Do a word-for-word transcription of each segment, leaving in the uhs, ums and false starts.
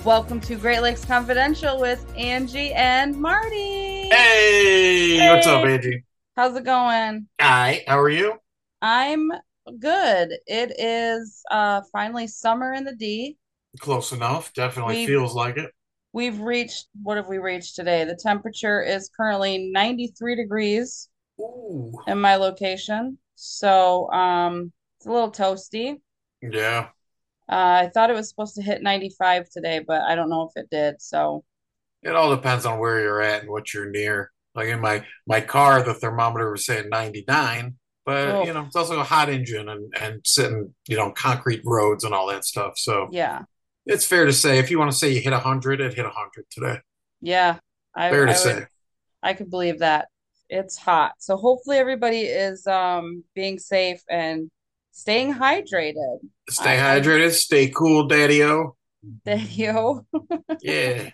Welcome to Great Lakes Confidential with Angie and Marty. Hey, Hey, what's up, Angie? how's it going? Hi, how are you? I'm good. It is uh finally summer in the D. Close enough. Definitely We've feels like it. we've reached what have we reached today? The temperature is currently ninety-three degrees Ooh. in my location. So um it's a little toasty. Yeah, Uh, I thought it was supposed to hit ninety-five today, but I don't know if it did. So it all depends on where you're at and what you're near. Like in my my car, the thermometer was saying ninety-nine, but oh you know, it's also a hot engine and and sitting, you know, concrete roads and all that stuff. So yeah. it's fair to say if you want to say you hit one hundred, it hit one hundred today. Yeah. I Fair to I would say. I could believe that. It's hot. So hopefully everybody is um being safe and staying hydrated. Stay I I hydrated, stay cool, daddy-o. Daddy-o. Yeah.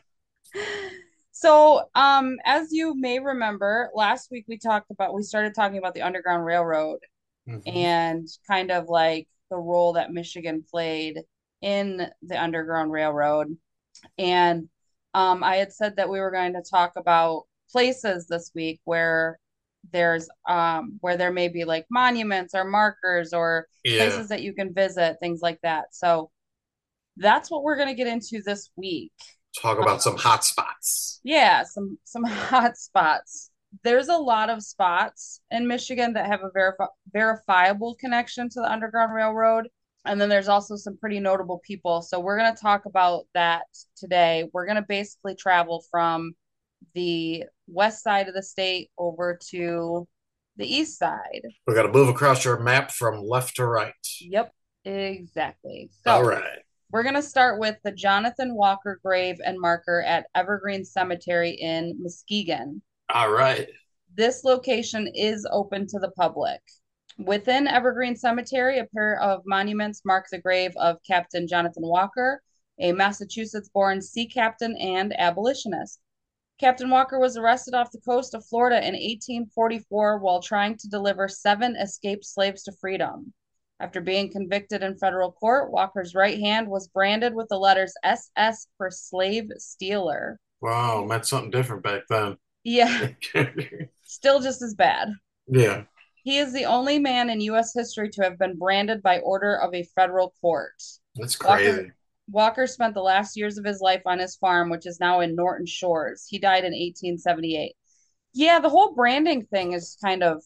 So um as you may remember, last week we talked about we started talking about the Underground Railroad hmm and kind of like the role that Michigan played in the Underground Railroad. And um, I had said that we were going to talk about places this week where there's um, where there may be like monuments or markers or Yeah. places that you can visit, things like that. So that's what we're going to get into this week. Talk about some hot spots. Yeah, some some hot spots. There's a lot of spots in Michigan that have a verifi verifiable connection to the Underground Railroad. And then there's also some pretty notable people. So we're going to talk about that today. We're going to basically travel from the west side of the state over to the east side. We got to move across your map from left to right. Yep, exactly. All So right. we're going to start with the Jonathan Walker grave and marker at Evergreen Cemetery in Muskegon. All right. This location is open to the public. Within Evergreen Cemetery, a pair of monuments mark the grave of Captain Jonathan Walker, a Massachusetts born sea captain and abolitionist. Captain Walker was arrested off the coast of Florida in eighteen forty-four while trying to deliver seven escaped slaves to freedom. After being convicted in federal court, Walker's right hand was branded with the letters S S for slave stealer. Wow, meant something different back then. Yeah, still just as bad. Yeah, He is the only man in U S history to have been branded by order of a federal court. that's Walker crazy. Walker spent the last years of his life on his farm, which is now in Norton Shores. He died in eighteen seventy-eight. Yeah, the whole branding thing is kind of,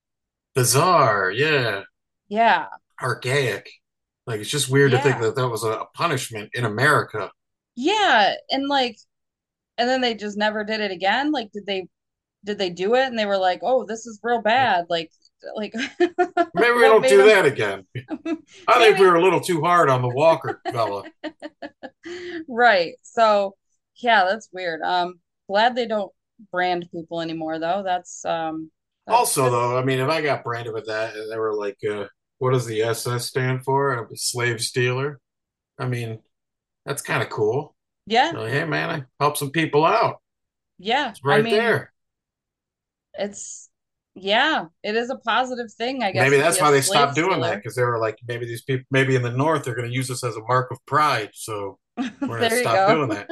Bizarre. Yeah, yeah, archaic. Like it's just weird to think yeah, that that was a punishment in America. yeah. And like, and then they just never did it again. Like, did they, did they do it? And they were like, oh, this is real bad. Like, like, Maybe we what don't made do them, that again. I think we maybe, were a little too hard on the Walker fella. right. So, yeah, that's weird. Um, glad they don't brand people anymore, though. That's, um, that's Also, good. though, I mean, if I got branded with that and they were like, uh, what does the S S stand for? I'm a slave stealer. I mean, that's kind of cool. Yeah, Like, hey, man, I help some people out. yeah. It's I right mean, there. it's yeah, it is a positive thing, I guess, Maybe to be that's a why they slave stopped doing that stealer. because they were like, maybe these people, maybe in the North, they're going to use this as a mark of pride. So we're going to There you stop go. doing that.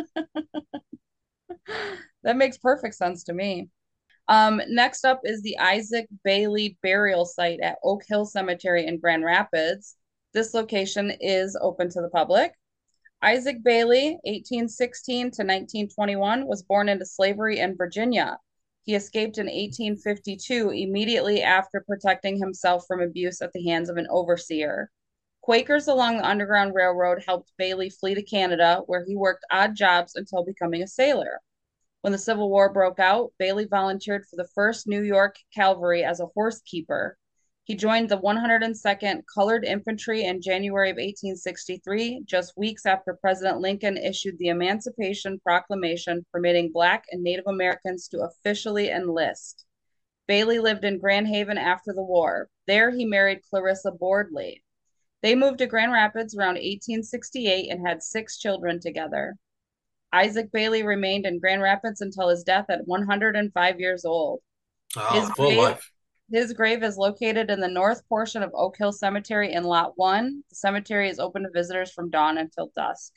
That makes perfect sense to me. Um, next up is the Isaac Bailey burial site at Oak Hill Cemetery in Grand Rapids. This location is open to the public. Isaac Bailey, eighteen sixteen to nineteen twenty-one, was born into slavery in Virginia. He escaped in eighteen fifty-two immediately after protecting himself from abuse at the hands of an overseer. Quakers along the Underground Railroad helped Bailey flee to Canada, where he worked odd jobs until becoming a sailor. When the Civil War broke out, Bailey volunteered for the first New York Cavalry as a horse keeper. He joined the one hundred second Colored Infantry in January of eighteen sixty-three, just weeks after President Lincoln issued the Emancipation Proclamation permitting Black and Native Americans to officially enlist. Bailey lived in Grand Haven after the war. There, he married Clarissa Boardley. They moved to Grand Rapids around eighteen sixty-eight and had six children together. Isaac Bailey remained in Grand Rapids until his death at one hundred five years old. Oh, His full grave life. his grave is located in the north portion of Oak Hill Cemetery in Lot one. The cemetery is open to visitors from dawn until dusk.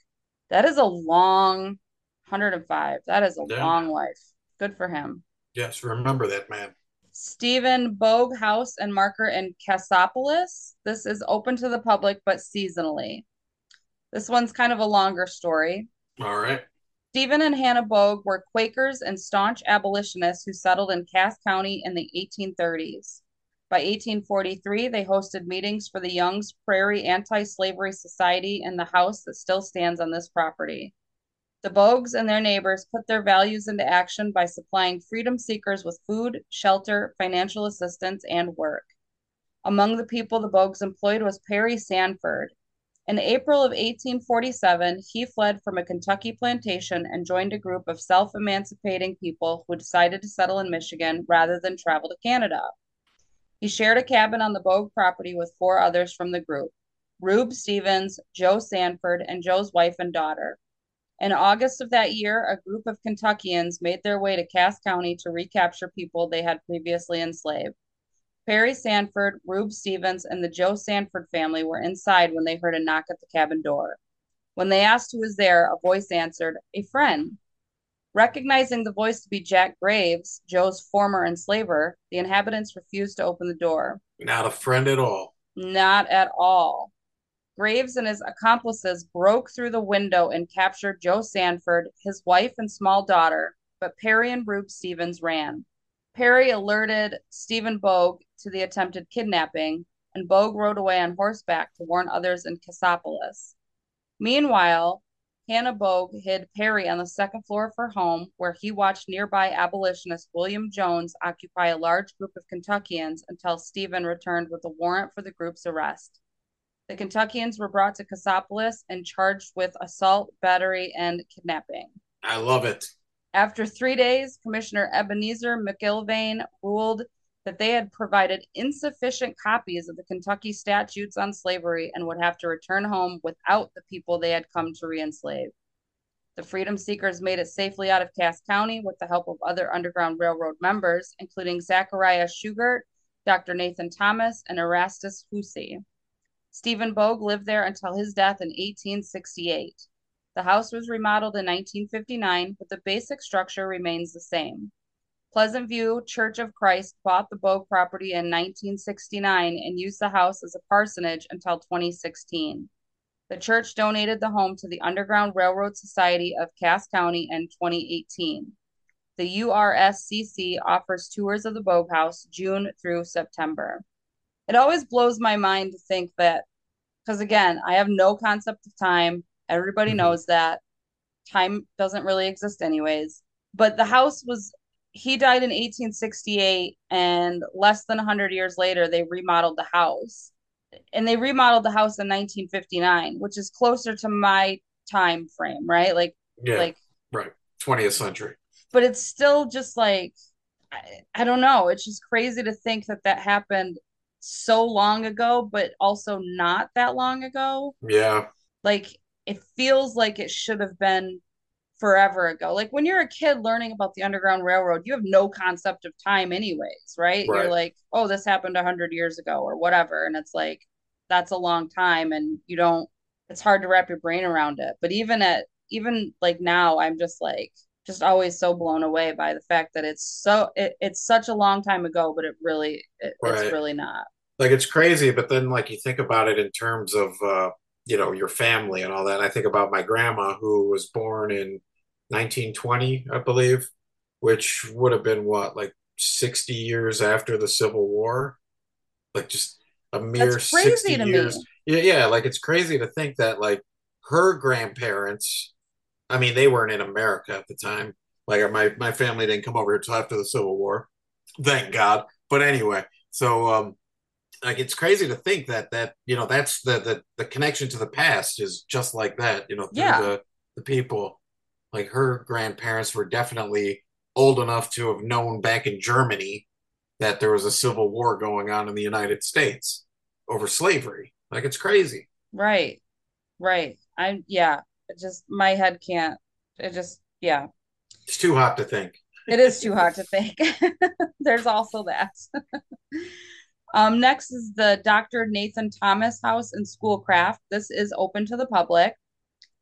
That is a long one hundred five. That is a Yeah. long life. Good for him. Yes, remember that man. Stephen Bogue House and Marker in Cassopolis. This is open to the public, but seasonally. This one's kind of a longer story. All right. Stephen and Hannah Bogue were Quakers and staunch abolitionists who settled in Cass County in the eighteen thirties. By eighteen forty-three, they hosted meetings for the Young's Prairie Anti-Slavery Society in the house that still stands on this property. The Bogues and their neighbors put their values into action by supplying freedom seekers with food, shelter, financial assistance, and work. Among the people the Bogues employed was Perry Sanford. In April of eighteen forty-seven, he fled from a Kentucky plantation and joined a group of self-emancipating people who decided to settle in Michigan rather than travel to Canada. He shared a cabin on the Bogue property with four others from the group: Rube Stevens, Joe Sanford, and Joe's wife and daughter. In August of that year, a group of Kentuckians made their way to Cass County to recapture people they had previously enslaved. Perry Sanford, Rube Stevens, and the Joe Sanford family were inside when they heard a knock at the cabin door. When they asked who was there, a voice answered, "A friend." Recognizing the voice to be Jack Graves, Joe's former enslaver, the inhabitants refused to open the door. Not a friend at all. Not at all. Graves and his accomplices broke through the window and captured Joe Sanford, his wife, and small daughter, but Perry and Rube Stevens ran. Perry alerted Stephen Bogue to the attempted kidnapping, and Bogue rode away on horseback to warn others in Cassopolis. Meanwhile, Hannah Bogue hid Perry on the second floor of her home, where he watched nearby abolitionist William Jones occupy a large group of Kentuckians until Stephen returned with a warrant for the group's arrest. The Kentuckians were brought to Cassopolis and charged with assault, battery, and kidnapping. I love it. After three days, Commissioner Ebenezer McIlvaine ruled that they had provided insufficient copies of the Kentucky statutes on slavery and would have to return home without the people they had come to re-enslave. The freedom seekers made it safely out of Cass County with the help of other Underground Railroad members, including Zachariah Shugart, Doctor Nathan Thomas, and Erastus Hussey. Stephen Bogue lived there until his death in eighteen sixty-eight. The house was remodeled in nineteen fifty-nine, but the basic structure remains the same. Pleasant View Church of Christ bought the Bogue property in nineteen sixty-nine and used the house as a parsonage until twenty sixteen. The church donated the home to the Underground Railroad Society of Cass County in twenty eighteen. The U R S C C offers tours of the Bogue House June through September. It always blows my mind to think that, because again, I have no concept of time. Everybody Mhm. knows that. Time doesn't really exist anyways. But the house was, he died in eighteen sixty-eight, and less than one hundred years later, they remodeled the house. And they remodeled the house in nineteen fifty-nine, which is closer to my time frame, right? Like, Yeah, like, right. twentieth century. but it's still just like, I, I don't know. It's just crazy to think that that happened so long ago, but also not that long ago. Yeah, Like, it feels like it should have been forever ago. Like when you're a kid learning about the Underground Railroad, you have no concept of time anyways, right? You're right. like, oh, this happened a hundred years ago or whatever. And it's like, that's a long time. And you don't, it's hard to wrap your brain around it. But even at, even like now, I'm just like, just always so blown away by the fact that it's so, it, it's such a long time ago, but it really, it, it's Right. really not. Like it's crazy, but then like you think about it in terms of uh, you know, your family and all that. And I think about my grandma who was born in nineteen twenty, I believe, which would have been what, like sixty years after the Civil War, like just a That's mere sixty crazy to years. me. Yeah, yeah, like it's crazy to think that like her grandparents, I mean, they weren't in America at the time. Like my my family didn't come over here until after the Civil War, thank God. But anyway, so um like it's crazy to think that that you know that's the the the connection to the past is just like that, you know, through Yeah. the the people. Like her grandparents were definitely old enough to have known back in Germany that there was a civil war going on in the United States over slavery. Like it's crazy. Right. Right. I'm, yeah. It just, my head can't, it just, yeah. It's too hot to think. It is too hard to think. There's also that. Um, next is the Doctor Nathan Thomas House in Schoolcraft. This is open to the public.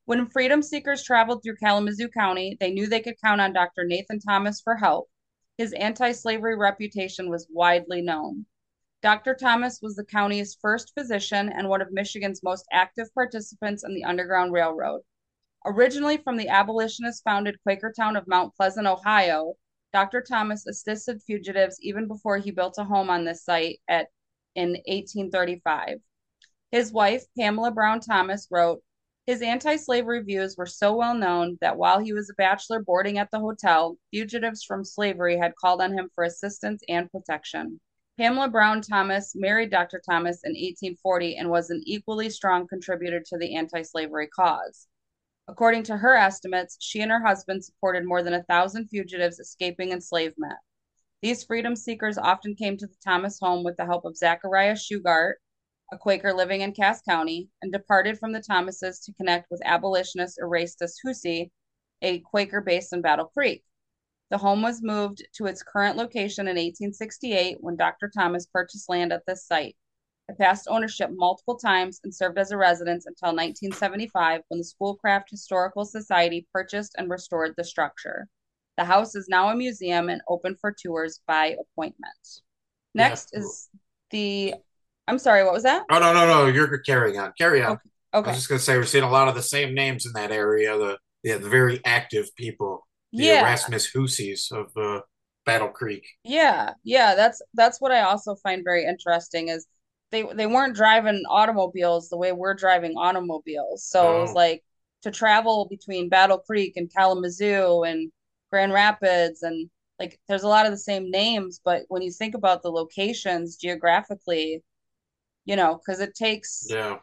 When freedom seekers traveled through Kalamazoo County, they knew they could count on Doctor Nathan Thomas for help. His anti-slavery reputation was widely known. Doctor Thomas was the county's first physician and one of Michigan's most active participants in the Underground Railroad. Originally from the abolitionist-founded Quaker town of Mount Pleasant, Ohio, Doctor Thomas assisted fugitives even before he built a home on this site at in eighteen thirty-five. His wife, Pamela Brown Thomas, wrote, his anti-slavery views were so well known that while he was a bachelor boarding at the hotel, fugitives from slavery had called on him for assistance and protection. Pamela Brown Thomas married Doctor Thomas in eighteen forty and was an equally strong contributor to the anti-slavery cause. According to her estimates, she and her husband supported more than a thousand fugitives escaping enslavement. These freedom seekers often came to the Thomas home with the help of Zachariah Shugart, a Quaker living in Cass County, and departed from the Thomases to connect with abolitionist Erastus Hussey, a Quaker based in Battle Creek. The home was moved to its current location in eighteen sixty-eight when Doctor Thomas purchased land at this site. It passed ownership multiple times and served as a residence until nineteen seventy-five when the Schoolcraft Historical Society purchased and restored the structure. The house is now a museum and open for tours by appointment. Yeah. Next is the, I'm sorry, what was that? Oh, no, no, no. You're carrying on. Carry on. Okay. I Okay. was just going to say, we're seeing a lot of the same names in that area. The, yeah, the very active people, the Yeah. Erasmus Hussies of uh, Battle Creek. Yeah. Yeah. That's that's what I also find very interesting is they they weren't driving automobiles the way we're driving automobiles. So it was No. like to travel between Battle Creek and Kalamazoo and Grand Rapids and like there's a lot of the same names, but when you think about the locations geographically, you know, because it takes, Yeah.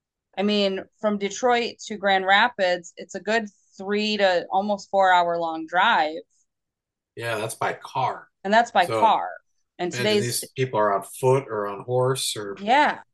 I mean, from Detroit to Grand Rapids, it's a good three to almost four hour long drive, Yeah, that's by car. and that's by So car. And imagine today's, these people are on foot or on horse or yeah,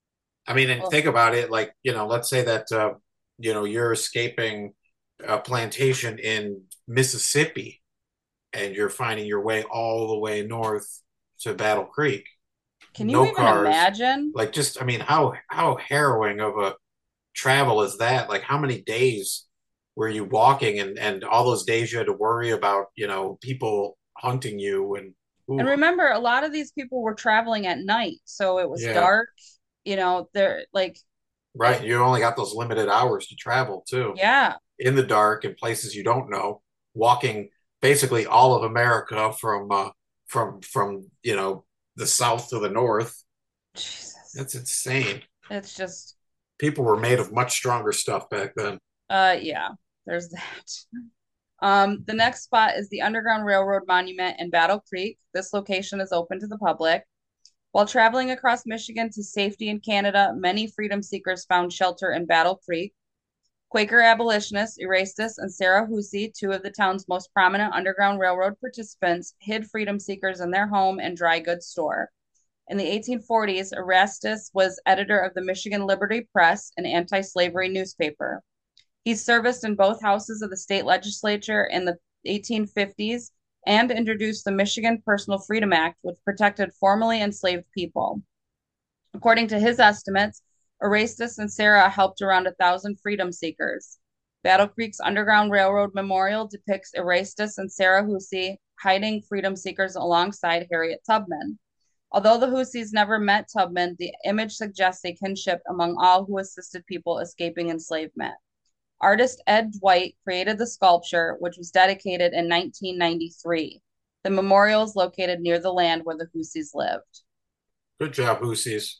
I mean, and well, think about it, like, you know, let's say that uh, you know, you're escaping a plantation in Mississippi and you're finding your way all the way north to Battle Creek. can you No even cars. imagine? Like just I mean, how how harrowing of a travel is that? Like how many days were you walking and and all those days you had to worry about, you know, people hunting you and And ooh, remember, a lot of these people were traveling at night, so it was yeah, dark, you know, they're like, right. You only got those limited hours to travel too. yeah, In the dark in places you don't know, walking basically all of America from uh, from from you know the south to the north. Jesus. That's insane. It's just, People were made of much stronger stuff back then. uh, yeah, there's that. Um, the next spot is the Underground Railroad Monument in Battle Creek. This location is open to the public. While traveling across Michigan to safety in Canada, many freedom seekers found shelter in Battle Creek. Quaker abolitionists Erastus and Sarah Hussey, two of the town's most prominent Underground Railroad participants, hid freedom seekers in their home and dry goods store. In the eighteen forties, Erastus was editor of the Michigan Liberty Press, an anti-slavery newspaper. He serviced in both houses of the state legislature in the eighteen fifties and introduced the Michigan Personal Freedom Act, which protected formerly enslaved people. According to his estimates, Erastus and Sarah helped around a thousand freedom seekers. Battle Creek's Underground Railroad Memorial depicts Erastus and Sarah Hussey hiding freedom seekers alongside Harriet Tubman. Although the Husseys never met Tubman, the image suggests a kinship among all who assisted people escaping enslavement. Artist Ed Dwight created the sculpture, which was dedicated in nineteen ninety-three. The memorial is located near the land where the Husseys lived. Good job, Hoosies.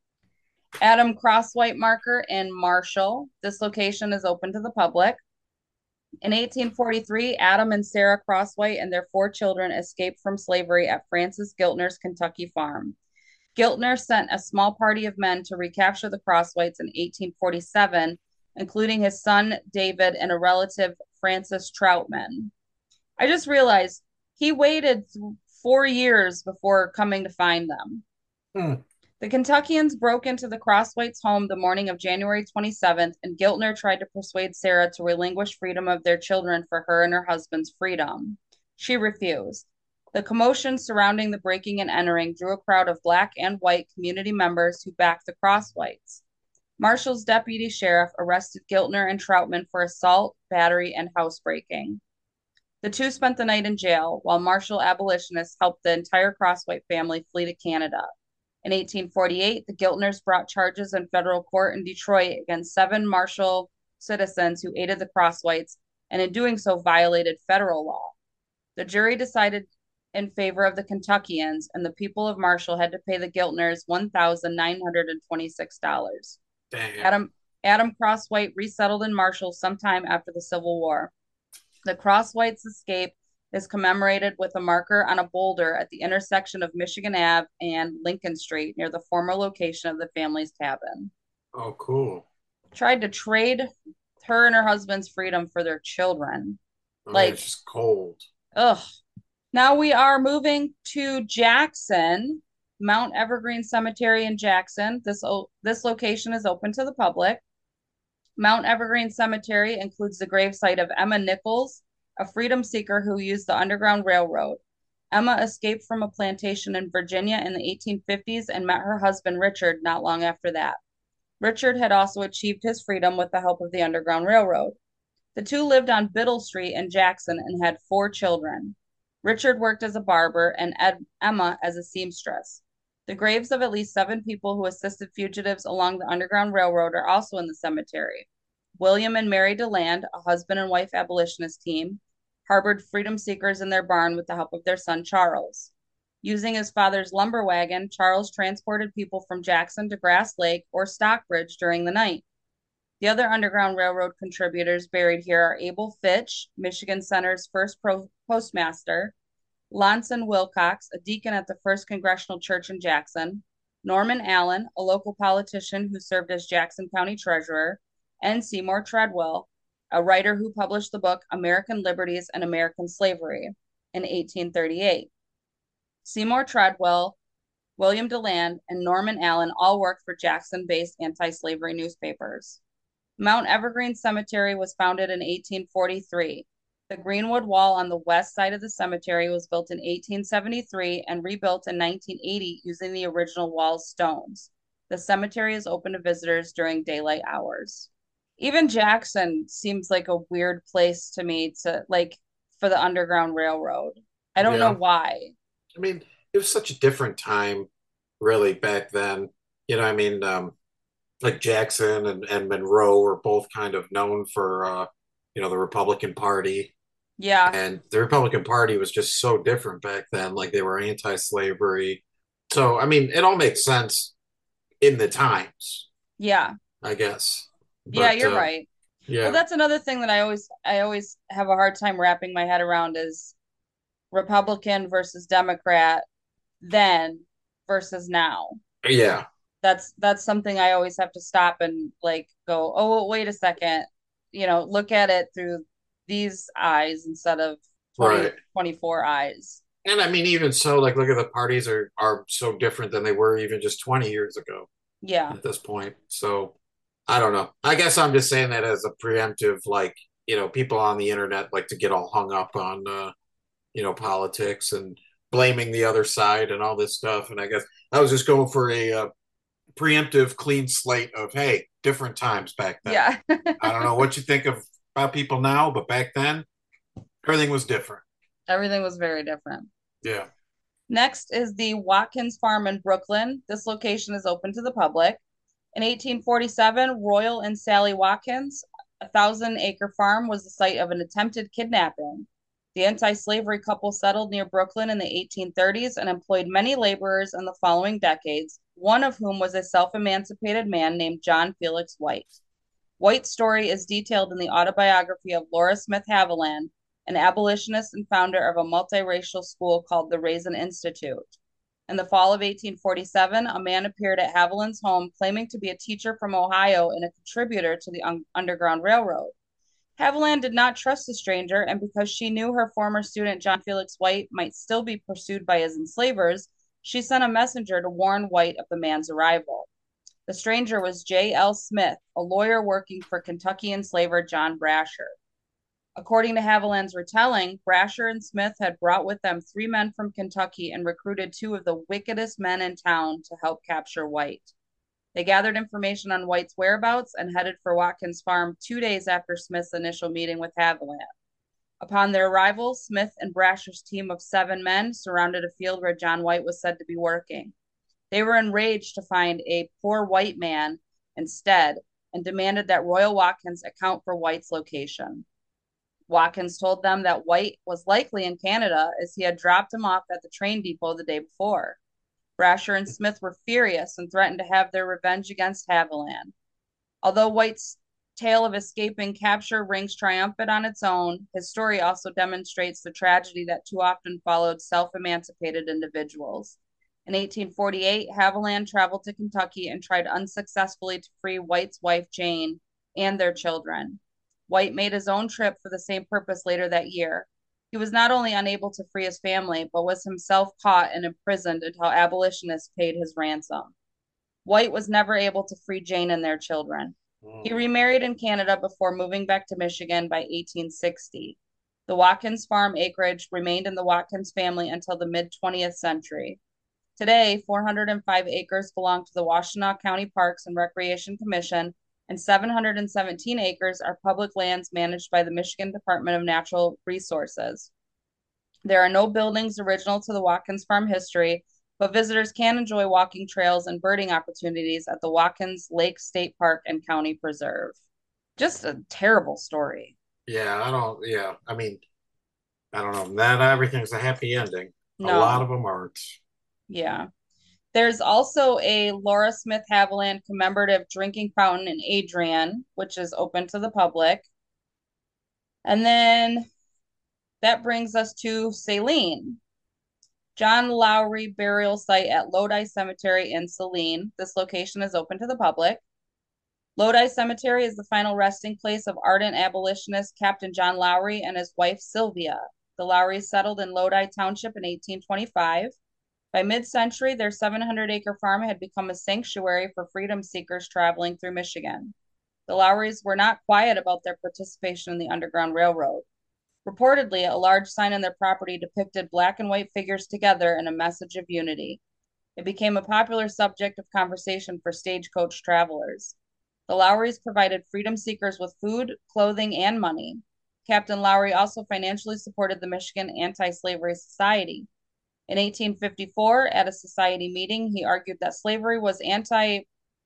Adam Crosswhite Marker in Marshall. This location is open to the public. In eighteen forty-three, Adam and Sarah Crosswhite and their four children escaped from slavery at Francis Giltner's Kentucky farm. Giltner sent a small party of men to recapture the Crosswhites in eighteen forty-seven, including his son David and a relative, Francis Troutman. I just realized he waited four years before coming to find them. Hmm. The Kentuckians broke into the Crosswhites' home the morning of January twenty-seventh, and Giltner tried to persuade Sarah to relinquish freedom of their children for her and her husband's freedom. She refused. The commotion surrounding the breaking and entering drew a crowd of Black and white community members who backed the Crosswhites. Marshall's deputy sheriff arrested Giltner and Troutman for assault, battery, and housebreaking. The two spent the night in jail, while Marshall abolitionists helped the entire Crosswhite family flee to Canada. In eighteen forty-eight, the Giltners brought charges in federal court in Detroit against seven Marshall citizens who aided the Crosswhites and in doing so violated federal law. The jury decided in favor of the Kentuckians, and the people of Marshall had to pay the Giltners one thousand nine hundred twenty-six dollars. Damn. Adam Adam Crosswhite resettled in Marshall sometime after the Civil War. The Crosswhites' escape is commemorated with a marker on a boulder at the intersection of Michigan Avenue and Lincoln Street near the former location of the family's cabin. Oh, cool. Tried to trade her and her husband's freedom for their children. I mean, Like, it's just cold. ugh. Now we are moving to Jackson, Mount Evergreen Cemetery in Jackson. This, this location is open to the public. Mount Evergreen Cemetery includes the gravesite of Emma Nichols, a freedom seeker who used the Underground Railroad. Emma escaped from a plantation in Virginia in the eighteen fifties and met her husband Richard not long after that. Richard had also achieved his freedom with the help of the Underground Railroad. The two lived on Biddle Street in Jackson and had four children. Richard worked as a barber and Ed, Emma as a seamstress. The graves of at least seven people who assisted fugitives along the Underground Railroad are also in the cemetery. William and Mary DeLand, a husband and wife abolitionist team, harbored freedom seekers in their barn with the help of their son Charles. Using his father's lumber wagon, Charles transported people from Jackson to Grass Lake or Stockbridge during the night. The other Underground Railroad contributors buried here are Abel Fitch, Michigan Center's first pro- postmaster, Lonson Wilcox, a deacon at the First Congressional Church in Jackson, Norman Allen, a local politician who served as Jackson County Treasurer, and Seymour Treadwell, a writer who published the book American Liberties and American Slavery in eighteen thirty-eight. Seymour Treadwell, William DeLand, and Norman Allen all worked for Jackson-based anti-slavery newspapers. Mount Evergreen Cemetery was founded in eighteen forty-three. The Greenwood Wall on the west side of the cemetery was built in eighteen seventy-three and rebuilt in nineteen eighty using the original wall's stones. The cemetery is open to visitors during daylight hours. Even Jackson seems like a weird place to me to like for the Underground Railroad. I don't know Yeah. why. I mean, it was such a different time, really, back then. You know, I mean, um, like Jackson and, and Monroe were both kind of known for, uh, you know, the Republican Party. Yeah, And the Republican Party was just so different back then. Like they were anti-slavery. So, I mean, it all makes sense in the times, yeah, I guess. yeah, But you're uh, right. Well, yeah, that's another thing that I always I always have a hard time wrapping my head around is Republican versus Democrat then versus now. yeah, That's that's something I always have to stop and like go, oh, wait a second, you know, look at it through these eyes instead of twenty right. twenty four eyes. And I mean, even so, like, look at the parties are are so different than they were even just twenty years ago Yeah. at this point. So I don't know. I guess I'm just saying that as a preemptive, like, you know, people on the internet like to get all hung up on, uh, you know, politics and blaming the other side and all this stuff. And I guess I was just going for a uh, preemptive, clean slate of, hey, different times back then. Yeah. I don't know what you think of about people now, but back then, everything was different. Everything was very different. Yeah. Next is the Watkins Farm in Brooklyn. This location is open to the public. In eighteen forty-seven, Royal and Sally Watkins, a thousand acre farm, was the site of an attempted kidnapping. The anti slavery couple settled near Brooklyn in the eighteen thirties and employed many laborers in the following decades, one of whom was a self emancipated man named John Felix White. White's story is detailed in the autobiography of Laura Smith Haviland, an abolitionist and founder of a multiracial school called the Raisin Institute. In the fall of eighteen forty-seven, a man appeared at Haviland's home claiming to be a teacher from Ohio and a contributor to the un- Underground Railroad. Haviland did not trust the stranger, and because she knew her former student John Felix White might still be pursued by his enslavers, she sent a messenger to warn White of the man's arrival. The stranger was J L. Smith, a lawyer working for Kentucky enslaver John Brasher. According to Haviland's retelling, Brasher and Smith had brought with them three men from Kentucky and recruited two of the wickedest men in town to help capture White. They gathered information on White's whereabouts and headed for Watkins Farm two days after Smith's initial meeting with Haviland. Upon their arrival, Smith and Brasher's team of seven men surrounded a field where John White was said to be working. They were enraged to find a poor white man instead and demanded that Royal Watkins account for White's location. Watkins told them that White was likely in Canada as he had dropped him off at the train depot the day before. Brasher and Smith were furious and threatened to have their revenge against Haviland. Although White's tale of escaping capture rings triumphant on its own, his story also demonstrates the tragedy that too often followed self-emancipated individuals. In eighteen forty-eight, Haviland traveled to Kentucky and tried unsuccessfully to free White's wife, Jane, and their children. White made his own trip for the same purpose later that year. He was not only unable to free his family, but was himself caught and imprisoned until abolitionists paid his ransom. White was never able to free Jane and their children. He remarried in Canada before moving back to Michigan by eighteen sixty. The Watkins Farm acreage remained in the Watkins family until the mid-twentieth century. Today, four hundred five acres belong to the Washtenaw County Parks and Recreation Commission, and seven hundred seventeen acres are public lands managed by the Michigan Department of Natural Resources. There are no buildings original to the Watkins Farm history, but visitors can enjoy walking trails and birding opportunities at the Watkins Lake State Park and County Preserve. Just a terrible story. Yeah, I don't. Yeah, I mean, I don't know. Not everything's a happy ending. No. A lot of them aren't. Yeah. There's also a Laura Smith Haviland commemorative drinking fountain in Adrian, which is open to the public. And then that brings us to Saline. John Lowry burial site at Lodi Cemetery in Saline. This location is open to the public. Lodi Cemetery is the final resting place of ardent abolitionist Captain John Lowry and his wife Sylvia. The Lowrys settled in Lodi Township in eighteen twenty-five. By mid-century, their seven hundred acre farm had become a sanctuary for freedom seekers traveling through Michigan. The Lowrys were not quiet about their participation in the Underground Railroad. Reportedly, a large sign on their property depicted black and white figures together in a message of unity. It became a popular subject of conversation for stagecoach travelers. The Lowrys provided freedom seekers with food, clothing, and money. Captain Lowry also financially supported the Michigan Anti-Slavery Society. In eighteen fifty-four, at a society meeting, he argued that slavery was anti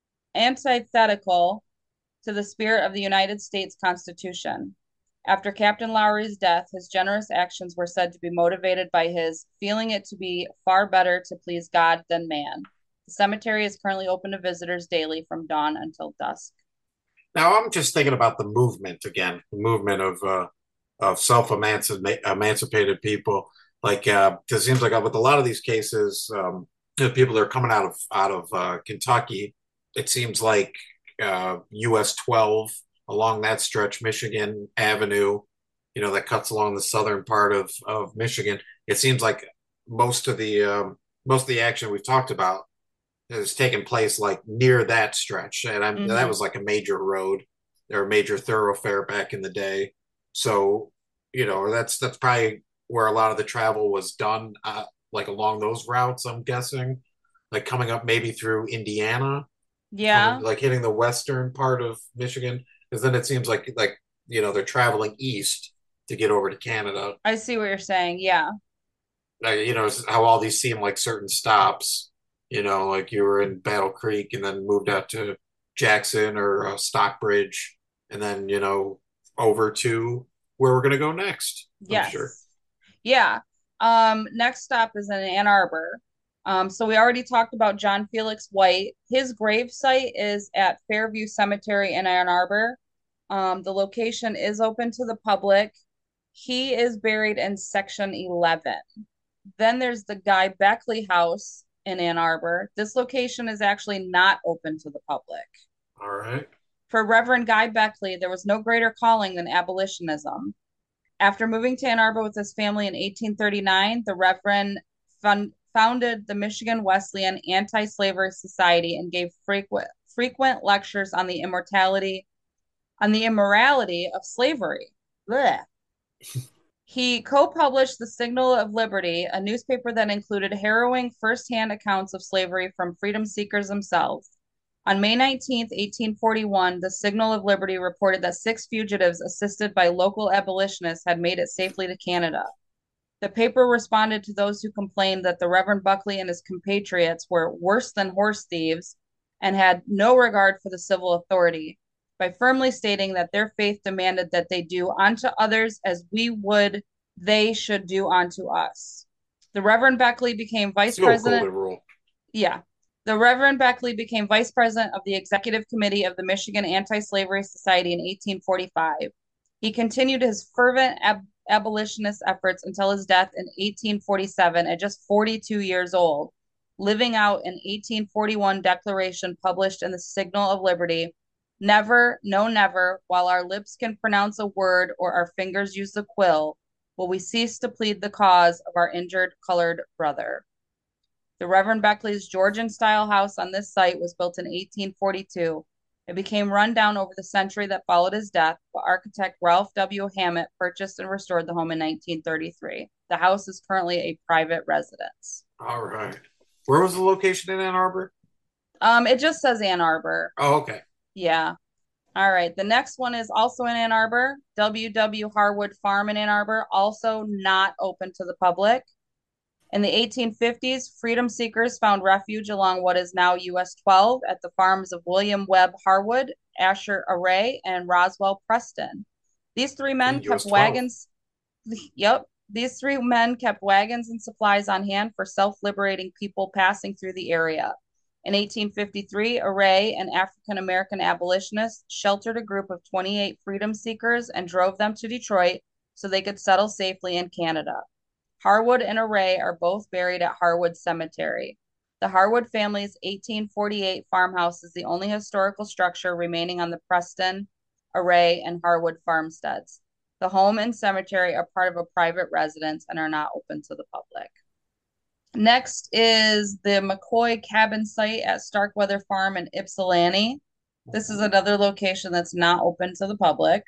antithetical to the spirit of the United States Constitution. After Captain Lowry's death, his generous actions were said to be motivated by his feeling it to be far better to please God than man. The cemetery is currently open to visitors daily from dawn until dusk. Now, I'm just thinking about the movement again, the movement of uh, of self-emancipated people. Like, uh, it seems like with a lot of these cases, um, you know, people that are coming out of out of uh, Kentucky, it seems like uh, U S twelve along that stretch, Michigan Avenue, you know, that cuts along the southern part of of Michigan. It seems like most of the um, most of the action we've talked about has taken place like near that stretch, and I'm, mm-hmm. that was like a major road or a major thoroughfare back in the day. So, you know, that's that's probably where a lot of the travel was done, uh, like along those routes. I'm guessing, like coming up maybe through Indiana, yeah, coming, like hitting the western part of Michigan, because then it seems like like you know they're traveling east to get over to Canada. I see what you're saying. Yeah, like, you know how all these seem like certain stops. You know, like you were in Battle Creek and then moved out to Jackson or uh, Stockbridge, and then, you know, over to where we're going to go next. Yes. I'm sure. Yeah. Um, next stop is in Ann Arbor. Um, so we already talked about John Felix White. His grave site is at Fairview Cemetery in Ann Arbor. Um, the location is open to the public. He is buried in section eleven. Then there's the Guy Beckley House in Ann Arbor. This location is actually not open to the public. All right. For Reverend Guy Beckley, there was no greater calling than abolitionism. After moving to Ann Arbor with his family in eighteen thirty-nine, the Reverend fund, founded the Michigan Wesleyan Anti-Slavery Society and gave frequent frequent lectures on the immortality on the immorality of slavery. Blech. He co-published The Signal of Liberty, a newspaper that included harrowing first-hand accounts of slavery from freedom seekers themselves. On May nineteenth, eighteen forty-one, the Signal of Liberty reported that six fugitives assisted by local abolitionists had made it safely to Canada. The paper responded to those who complained that the Reverend Buckley and his compatriots were worse than horse thieves and had no regard for the civil authority by firmly stating that their faith demanded that they do unto others as we would they should do unto us. The Reverend Beckley became vice Still a president. golden rule. Yeah. The Reverend Beckley became vice president of the executive committee of the Michigan Anti-Slavery Society in eighteen forty-five. He continued his fervent ab- abolitionist efforts until his death in eighteen forty-seven at just forty-two years old, living out an eighteen forty-one declaration published in the Signal of Liberty. Never, no, never, while our lips can pronounce a word or our fingers use the quill, will we cease to plead the cause of our injured colored brother. The Reverend Beckley's Georgian-style house on this site was built in eighteen forty-two. It became run down over the century that followed his death, but architect Ralph W. Hammett purchased and restored the home in nineteen thirty-three. The house is currently a private residence. All right. Where was the location in Ann Arbor? Um, it just says Ann Arbor. Oh, okay. Yeah. All right. The next one is also in Ann Arbor. W W. Harwood Farm in Ann Arbor, also not open to the public. In the eighteen fifties, freedom seekers found refuge along what is now U S twelve at the farms of William Webb Harwood, Asher Array, and Roswell Preston. These three men Okay, kept U S twelve. wagons. Yep. These three men kept wagons and supplies on hand for self-liberating people passing through the area. In eighteen fifty-three, Array, an African American abolitionist, sheltered a group of twenty-eight freedom seekers and drove them to Detroit so they could settle safely in Canada. Harwood and Array are both buried at Harwood Cemetery. The Harwood family's eighteen forty-eight farmhouse is the only historical structure remaining on the Preston, Array, and Harwood farmsteads. The home and cemetery are part of a private residence and are not open to the public. Next is the McCoy cabin site at Starkweather Farm in Ypsilanti. This is another location that's not open to the public.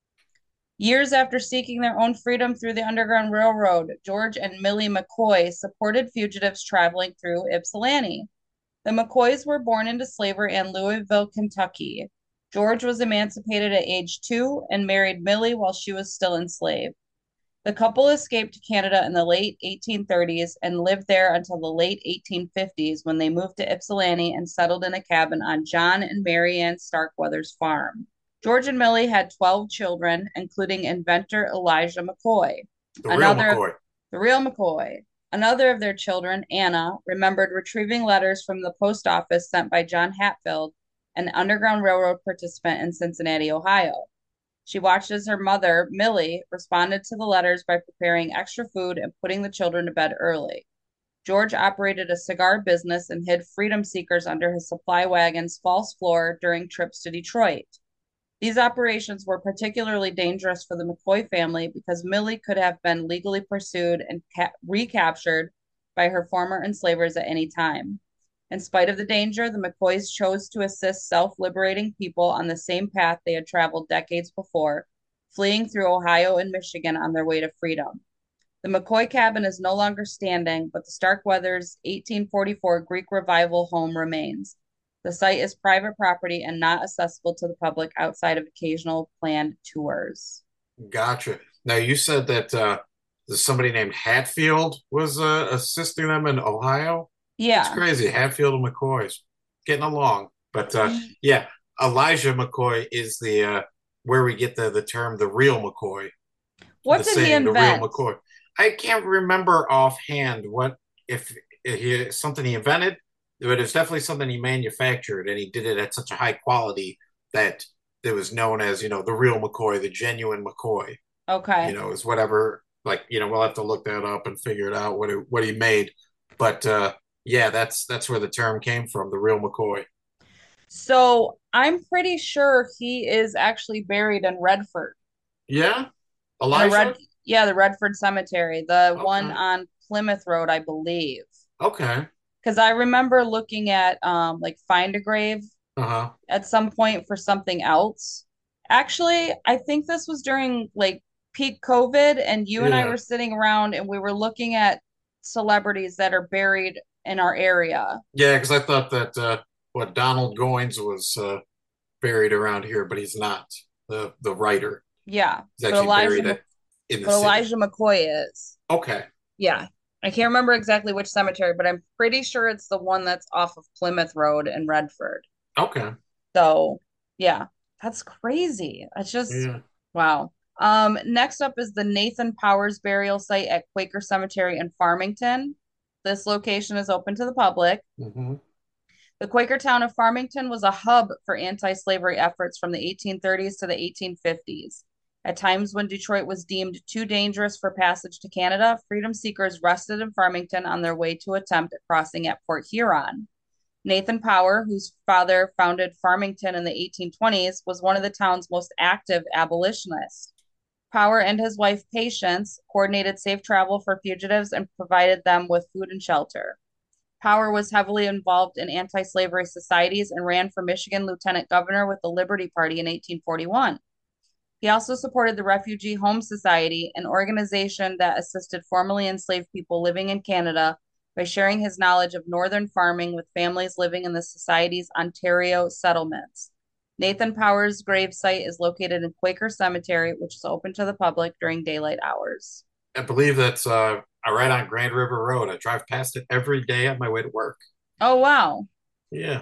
Years after seeking their own freedom through the Underground Railroad, George and Millie McCoy supported fugitives traveling through Ypsilanti. The McCoys were born into slavery in Louisville, Kentucky. George was emancipated at age two and married Millie while she was still enslaved. The couple escaped to Canada in the late eighteen thirties and lived there until the late eighteen fifties when they moved to Ypsilanti and settled in a cabin on John and Mary Ann Starkweather's farm. George and Millie had twelve children, including inventor Elijah McCoy. The real Another of McCoy. the real McCoy. Another of their children, Anna, remembered retrieving letters from the post office sent by John Hatfield, an Underground Railroad participant in Cincinnati, Ohio. She watched as her mother, Millie, responded to the letters by preparing extra food and putting the children to bed early. George operated a cigar business and hid freedom seekers under his supply wagon's false floor during trips to Detroit. These operations were particularly dangerous for the McCoy family because Millie could have been legally pursued and ca- recaptured by her former enslavers at any time. In spite of the danger, the McCoys chose to assist self-liberating people on the same path they had traveled decades before, fleeing through Ohio and Michigan on their way to freedom. The McCoy cabin is no longer standing, but the Starkweathers' eighteen forty-four Greek Revival home remains. The site is private property and not accessible to the public outside of occasional planned tours. Gotcha. Now you said that uh, somebody named Hatfield was uh, assisting them in Ohio. That's Yeah. crazy. Hatfield and McCoy's getting along. But uh, Y- yeah, Elijah McCoy is the uh, where we get the the term the real McCoy, What the did he saying the real invent? McCoy. I can't remember offhand what if, if he something he invented, but it's definitely something he manufactured, and he did it at such a high quality that it was known as you know the real McCoy, the genuine McCoy. You Okay. know, is whatever. Like you know, we'll have to look that up and figure it out what it, what he made. But uh, yeah, that's that's where the term came from, the real McCoy. So I'm pretty sure he is actually buried in Redford, Yeah, in a red, Elijah. yeah, the Redford Cemetery, the one Okay, on Plymouth Road, I believe. okay. Because I remember looking at um like Find a Grave Uh huh. at some point for something else. Actually, I think this was during like peak COVID, and you and I Yeah. were sitting around and we were looking at celebrities that are buried in our area. Yeah, because I thought that uh, what Donald Goines was uh, buried around here, but he's not the the writer. Yeah, He's but actually Elijah, buried Mc- in the but city. Elijah McCoy is. Okay. Yeah, I can't remember exactly which cemetery, but I'm pretty sure it's the one that's off of Plymouth Road in Redford. Okay. So, yeah, that's crazy. It's just Yeah. wow. Um, next up is the Nathan Powers burial site at Quaker Cemetery in Farmington. This location is open to the public. Hmm. The Quaker town of Farmington was a hub for anti-slavery efforts from the eighteen thirties to the eighteen fifties. At times when Detroit was deemed too dangerous for passage to Canada, freedom seekers rested in Farmington on their way to attempt at crossing at Port Huron. Nathan Power, whose father founded Farmington in the eighteen twenties, was one of the town's most active abolitionists. Power and his wife, Patience, coordinated safe travel for fugitives and provided them with food and shelter. Power was heavily involved in anti slavery societies and ran for Michigan lieutenant governor with the Liberty Party in eighteen forty-one. He also supported the Refugee Home Society, an organization that assisted formerly enslaved people living in Canada by sharing his knowledge of northern farming with families living in the society's Ontario settlements. Nathan Powers' grave site is located in Quaker Cemetery, which is open to the public during daylight hours. I believe that's uh, right on Grand River Road. I drive past it every day on my way to work. Oh, wow. Yeah.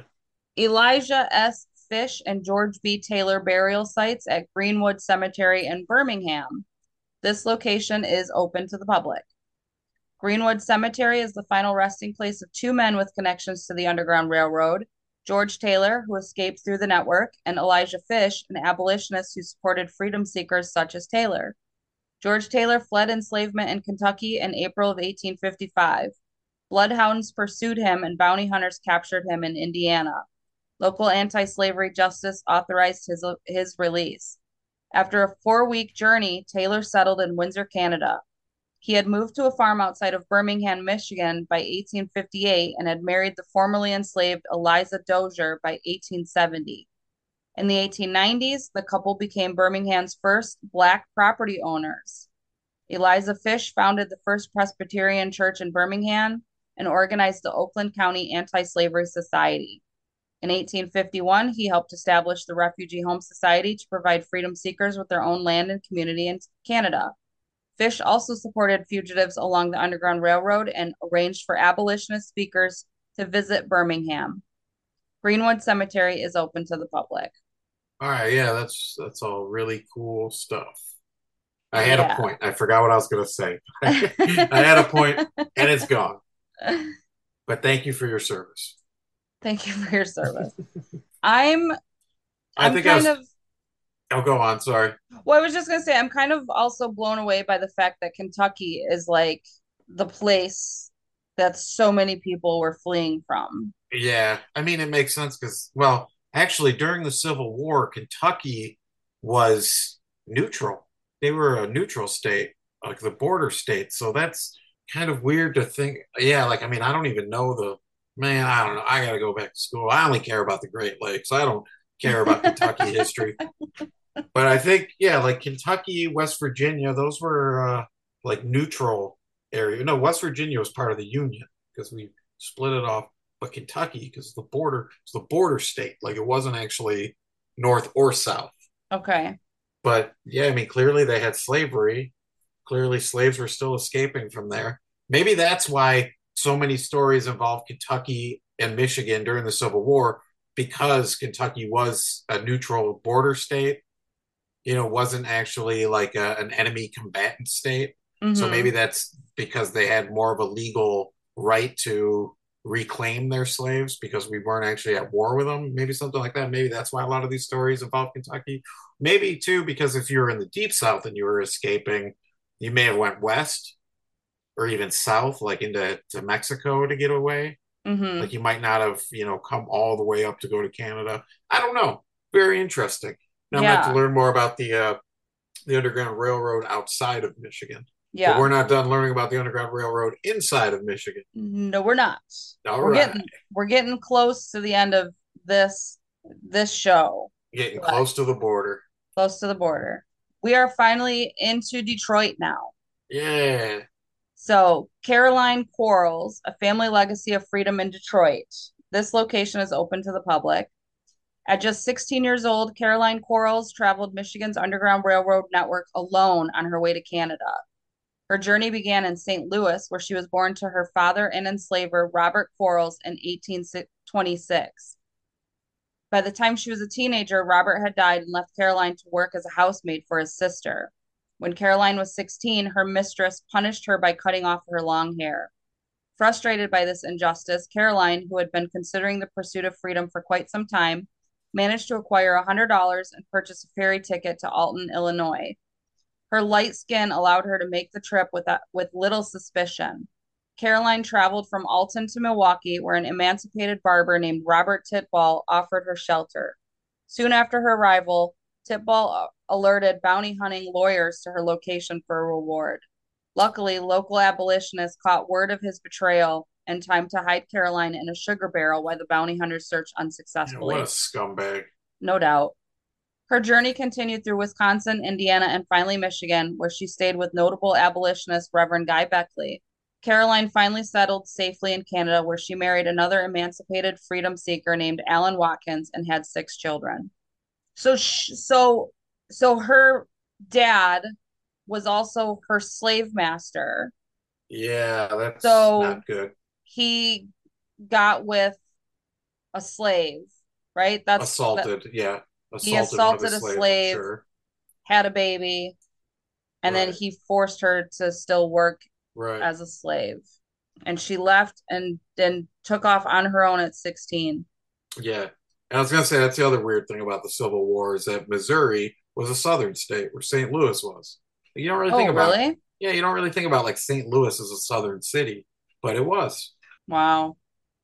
Elijah S. Fish and George B. Taylor burial sites at Greenwood Cemetery in Birmingham. This location is open to the public. Greenwood Cemetery is the final resting place of two men with connections to the Underground Railroad, George Taylor, who escaped through the network, and Elijah Fish, an abolitionist who supported freedom seekers such as Taylor. George Taylor fled enslavement in Kentucky in April of eighteen fifty-five. Bloodhounds pursued him and bounty hunters captured him in Indiana. Local anti-slavery justice authorized his, his release. After a four-week journey, Taylor settled in Windsor, Canada. He had moved to a farm outside of Birmingham, Michigan by eighteen fifty-eight and had married the formerly enslaved Eliza Dozier by eighteen seventy. In the eighteen nineties, the couple became Birmingham's first Black property owners. Eliza Fish founded the First Presbyterian Church in Birmingham and organized the Oakland County Anti-Slavery Society. In eighteen fifty-one, he helped establish the Refugee Home Society to provide freedom seekers with their own land and community in Canada. Fish also supported fugitives along the Underground Railroad and arranged for abolitionist speakers to visit Birmingham. Greenwood Cemetery is open to the public. All right. Yeah, that's that's all really cool stuff. I had a Yeah. point. I forgot what I was going to say. I had a point, and it's gone. But thank you for your service. Thank you for your service. I'm I I'm think I kind was. of I'll go on. Sorry. well, I was just gonna say I'm kind of also blown away by the fact that Kentucky is like the place that so many people were fleeing from. Yeah, I mean it makes sense because, well, actually, during the Civil War, Kentucky was neutral. They were a neutral state, like the border state. So that's kind of weird to think. Yeah, like I mean, I don't even know the man. I don't know. I got to go back to school. I only care about the Great Lakes. I don't care about Kentucky history. But I think, yeah, like Kentucky, West Virginia, those were uh, like neutral area. No, West Virginia was part of the Union because we split it off. But Kentucky, because the border, it's the border state. Like it wasn't actually north or south. Okay. But yeah, I mean, clearly they had slavery. Clearly slaves were still escaping from there. Maybe that's why so many stories involve Kentucky and Michigan during the Civil War, because Kentucky was a neutral border state, you know, wasn't actually like a, an enemy combatant state. So maybe Mm-hmm. that's because they had more of a legal right to reclaim their slaves because we weren't actually at war with them. Maybe something like that. Maybe that's why a lot of these stories involve Kentucky. Maybe too because if you were in the deep south and you were escaping, you may have went west or even south, like into to Mexico to get away. Mm-hmm. Like you might not have, you know, come all the way up to go to Canada. I don't know. Very interesting. Now I'm going to have to Yeah. learn more about the uh, the Underground Railroad outside of Michigan. But Yeah. we're not done learning about the Underground Railroad inside of Michigan. No, we're not. All We're right. getting we're getting close to the end of this this show, Getting but close to the border. close to the border. We are finally into Detroit now. Yeah. So, Caroline Quarles, A Family Legacy of Freedom in Detroit. This location is open to the public. At just sixteen years old, Caroline Quarles traveled Michigan's Underground Railroad network alone on her way to Canada. Her journey began in Saint Louis, where she was born to her father and enslaver, Robert Quarles, in eighteen twenty-six. By the time she was a teenager, Robert had died and left Caroline to work as a housemaid for his sister. When Caroline was sixteen, her mistress punished her by cutting off her long hair. Frustrated by this injustice, Caroline, who had been considering the pursuit of freedom for quite some time, managed to acquire one hundred dollars and purchase a ferry ticket to Alton, Illinois. Her light skin allowed her to make the trip with, a, with little suspicion. Caroline traveled from Alton to Milwaukee, where an emancipated barber named Robert Titball offered her shelter. Soon after her arrival, Titball alerted bounty hunting lawyers to her location for a reward. Luckily, local abolitionists caught word of his betrayal in time to hide Caroline in a sugar barrel while the bounty hunters searched Yeah, what a unsuccessfully. scumbag. No doubt. Her journey continued through Wisconsin, Indiana, and finally Michigan, where she stayed with notable abolitionist Reverend Guy Beckley. Caroline finally settled safely in Canada, where she married another emancipated freedom seeker named Alan Watkins and had six children. So, so, so her dad was also her slave master. Yeah, that's So not good. he got with a slave, right? That's that Assaulted, yeah. he Assaulted one of assaulted his a slaves, I'm slave, sure. had a baby, and then Right, he forced her to still work right. as a slave. And she left and then took off on her own at sixteen. Yeah. And I was gonna say that's the other weird thing about the Civil War is that Missouri was a southern state where Saint Louis was. You don't really think Oh, about, really? yeah, you don't really think about like Saint Louis as a southern city, but it was. Wow.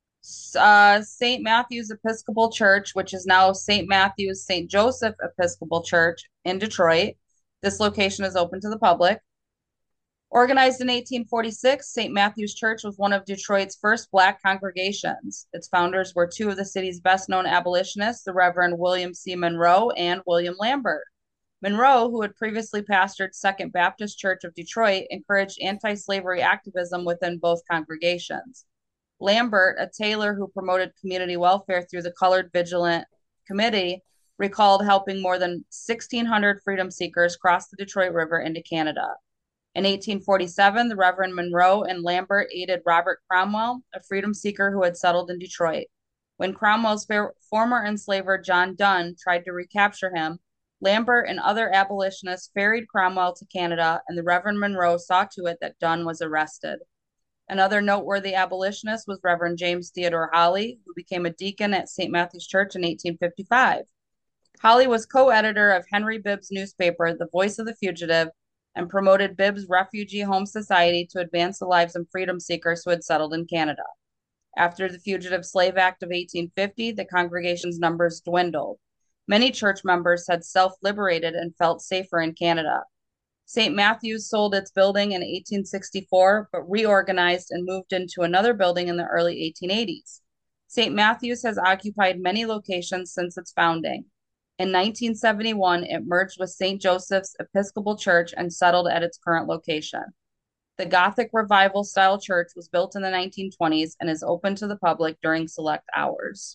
Uh, Saint Matthew's Episcopal Church, which is now Saint Matthew's Saint Joseph Episcopal Church in Detroit. This location is open to the public. Organized in eighteen forty-six, Saint Matthew's Church was one of Detroit's first Black congregations. Its founders were two of the city's best known abolitionists, the Reverend William C. Monroe and William Lambert. Monroe, who had previously pastored Second Baptist Church of Detroit, encouraged anti slavery activism within both congregations. Lambert, a tailor who promoted community welfare through the Colored Vigilant Committee, recalled helping more than sixteen hundred freedom seekers cross the Detroit River into Canada. In eighteen forty-seven, the Reverend Monroe and Lambert aided Robert Cromwell, a freedom seeker who had settled in Detroit. When Cromwell's former enslaver John Donne tried to recapture him, Lambert and other abolitionists ferried Cromwell to Canada, and the Reverend Monroe saw to it that Donne was arrested. Another noteworthy abolitionist was Reverend James Theodore Holly, who became a deacon at Saint Matthew's Church in eighteen fifty-five. Holly was co-editor of Henry Bibb's newspaper, The Voice of the Fugitive, and promoted Bibb's Refugee Home Society to advance the lives of freedom seekers who had settled in Canada. After the Fugitive Slave Act of eighteen fifty, the congregation's numbers dwindled. Many church members had self-liberated and felt safer in Canada. Saint Matthew's sold its building in eighteen sixty-four, but reorganized and moved into another building in the early eighteen eighties. Saint Matthew's has occupied many locations since its founding. In nineteen seventy-one, it merged with Saint Joseph's Episcopal Church and settled at its current location. The Gothic Revival style church was built in the nineteen twenties and is open to the public during select hours.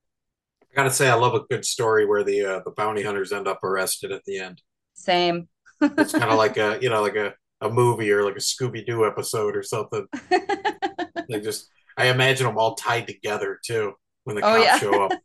I gotta say, I love a good story where the uh, the bounty hunters end up arrested at the end. Same. It's kind of like a you know like a a movie or like a Scooby Doo episode or something. They just I imagine them all tied together too when the Oh, cops yeah. show up.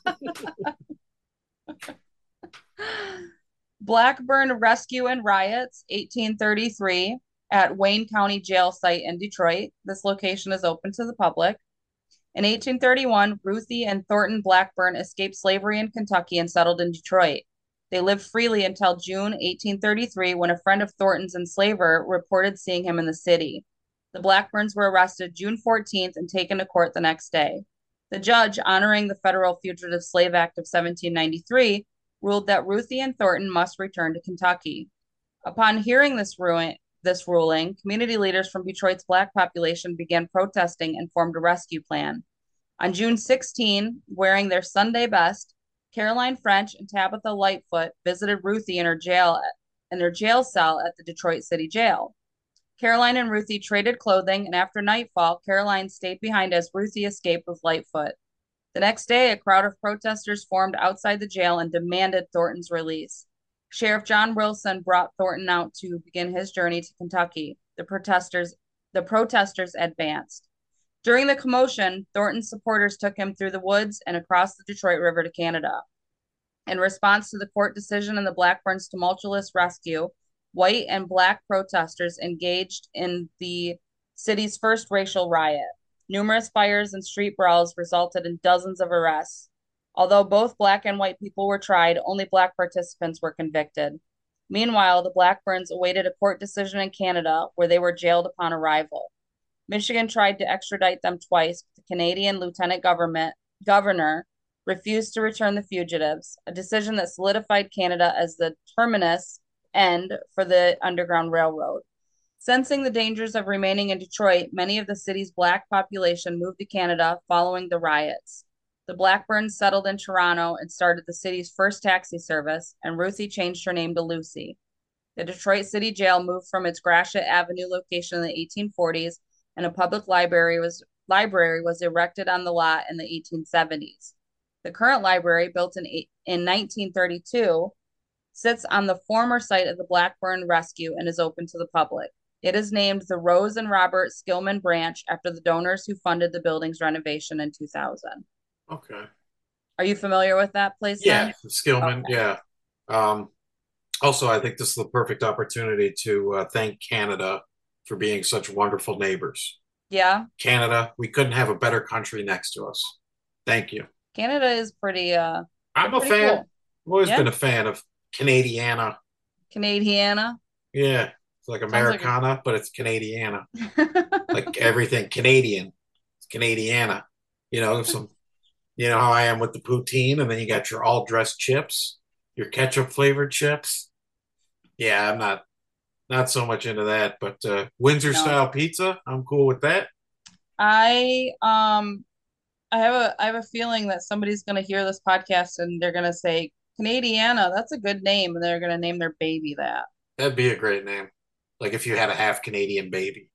Blackburn Rescue and Riots, eighteen thirty-three, at Wayne County Jail site in Detroit. This location is open to the public. In eighteen thirty-one, Ruthie and Thornton Blackburn escaped slavery in Kentucky and settled in Detroit. They lived freely until June eighteen thirty-three, when a friend of Thornton's enslaver reported seeing him in the city. The Blackburns were arrested June fourteenth and taken to court the next day. The judge, honoring the Federal Fugitive Slave Act of seventeen ninety-three, ruled that Ruthie and Thornton must return to Kentucky. Upon hearing this, ruin, this ruling, community leaders from Detroit's Black population began protesting and formed a rescue plan. On June sixteenth, wearing their Sunday best, Caroline French and Tabitha Lightfoot visited Ruthie in her jail in her jail cell at the Detroit City Jail. Caroline and Ruthie traded clothing, and after nightfall, Caroline stayed behind as Ruthie escaped with Lightfoot. The next day, a crowd of protesters formed outside the jail and demanded Thornton's release. Sheriff John Wilson brought Thornton out to begin his journey to Kentucky. The protesters the protesters advanced. During the commotion, Thornton's supporters took him through the woods and across the Detroit River to Canada. In response to the court decision and the Blackburns' tumultuous rescue, white and black protesters engaged in the city's first racial riot. Numerous fires and street brawls resulted in dozens of arrests. Although both black and white people were tried, only black participants were convicted. Meanwhile, the Blackburns awaited a court decision in Canada where they were jailed upon arrival. Michigan tried to extradite them twice, but the Canadian lieutenant government governor refused to return the fugitives, a decision that solidified Canada as the terminus end for the Underground Railroad. Sensing the dangers of remaining in Detroit, many of the city's black population moved to Canada following the riots. The Blackburns settled in Toronto and started the city's first taxi service, and Ruthie changed her name to Lucy. The Detroit City Jail moved from its Gratiot Avenue location in the eighteen forties, and a public library was library was erected on the lot in the eighteen seventies. The current library, built in, in nineteen thirty-two, sits on the former site of the Blackburn Rescue and is open to the public. It is named the Rose and Robert Skillman Branch after the donors who funded the building's renovation in two thousand. Okay. Are you familiar with that place Yeah, then? Skillman. Okay. Yeah. Um, also, I think this is the perfect opportunity to uh, thank Canada for being such wonderful neighbors. Yeah. Canada, we couldn't have a better country next to us. Thank you. Canada is pretty uh I'm a pretty fan. cool. I've always Yeah. been a fan of Canadiana. Canadiana. Yeah. It's like Sounds like Americana, a... but it's Canadiana. like Like everything Canadian. It's Canadiana. You know, some you know how I am with the poutine, and then you got your all dressed chips, your ketchup flavored chips. Yeah, I'm not not so much into that, but uh, Windsor no. style pizza, I'm cool with that. I um I have a I have a feeling that somebody's gonna hear this podcast and they're gonna say Canadiana, that's a good name, and they're gonna name their baby that. That'd be a great name. Like if you had a half Canadian baby.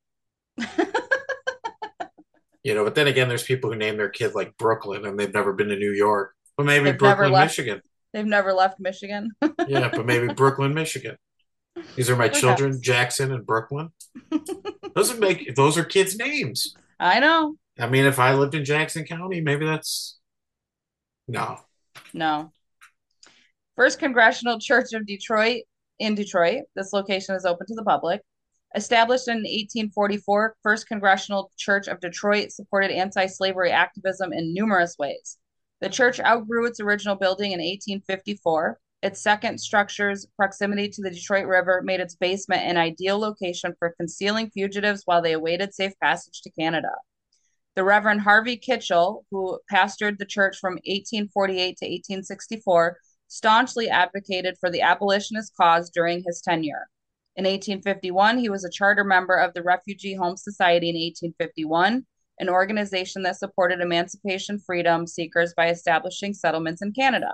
You know, but then again, there's people who name their kid like Brooklyn and they've never been to New York. But maybe They've never Brooklyn, left Michigan. they've never left Michigan. Yeah, but maybe Brooklyn, Michigan. These are my children, Perhaps. Jackson and Brooklyn. Doesn't make those are kids' names. I know. I mean, if I lived in Jackson County, maybe that's no. No. First Congressional Church of Detroit in Detroit. This location is open to the public. Established in eighteen forty-four, First Congressional Church of Detroit supported anti-slavery activism in numerous ways. The church outgrew its original building in eighteen fifty-four. Its second structure's proximity to the Detroit River made its basement an ideal location for concealing fugitives while they awaited safe passage to Canada. The Reverend Harvey Kitchell, who pastored the church from eighteen forty-eight to eighteen sixty-four, staunchly advocated for the abolitionist cause during his tenure. In eighteen fifty-one, he was a charter member of the Refugee Home Society in eighteen fifty-one, an organization that supported emancipation freedom seekers by establishing settlements in Canada.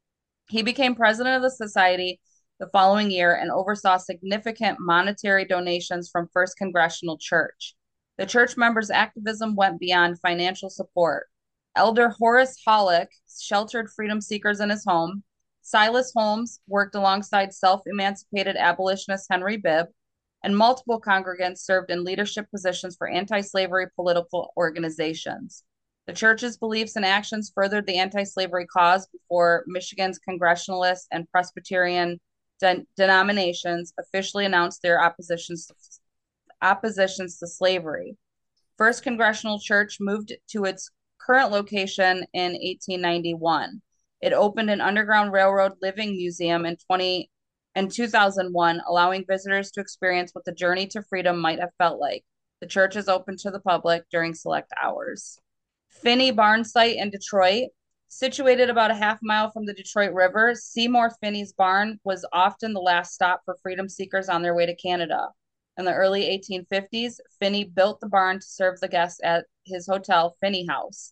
He became president of the society the following year and oversaw significant monetary donations from First Congressional Church. The church members' activism went beyond financial support. Elder Horace Hollick sheltered freedom seekers in his home. Silas Holmes worked alongside self-emancipated abolitionist Henry Bibb, and multiple congregants served in leadership positions for anti-slavery political organizations. The church's beliefs and actions furthered the anti-slavery cause before Michigan's Congressionalist and Presbyterian de- denominations officially announced their oppositions oppositions to slavery. First Congressional Church moved to its current location in eighteen ninety-one. It opened an Underground Railroad living museum in twenty in two thousand one, allowing visitors to experience what the journey to freedom might have felt like. The church is open to the public during select hours. Finney Barn Site in Detroit. Situated about a half mile from the Detroit River, Seymour Finney's barn was often the last stop for freedom seekers on their way to Canada. In the early eighteen fifties, Finney built the barn to serve the guests at his hotel, Finney House.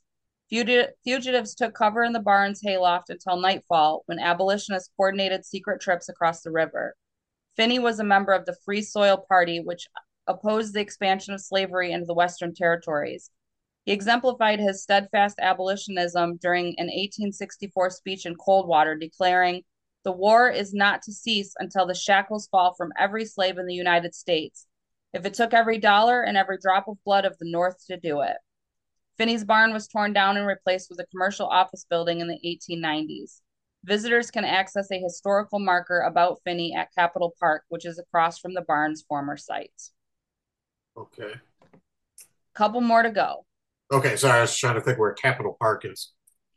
Fugitives took cover in the barn's hayloft until nightfall, when abolitionists coordinated secret trips across the river. Finney was a member of the Free Soil Party, which opposed the expansion of slavery into the Western territories. He exemplified his steadfast abolitionism during an eighteen sixty-four speech in Coldwater, declaring, "The war is not to cease until the shackles fall from every slave in the United States, if it took every dollar and every drop of blood of the North to do it." Finney's barn was torn down and replaced with a commercial office building in the eighteen nineties. Visitors can access a historical marker about Finney at Capitol Park, which is across from the barn's former site. Okay. Couple more to go. Okay, sorry, I was trying to think where Capitol Park is.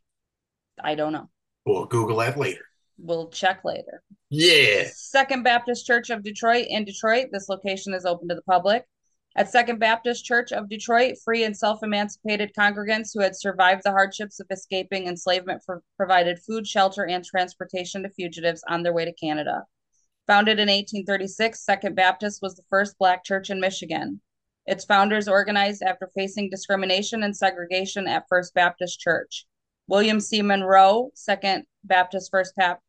I don't know. We'll Google that later. We'll check later. Yeah. Second Baptist Church of Detroit in Detroit. This location is open to the public. At Second Baptist Church of Detroit, free and self-emancipated congregants who had survived the hardships of escaping enslavement for, provided food, shelter, and transportation to fugitives on their way to Canada. Founded in eighteen thirty-six, Second Baptist was the first Black church in Michigan. Its founders organized after facing discrimination and segregation at First Baptist Church. William C. Monroe, Second Baptist First Pap-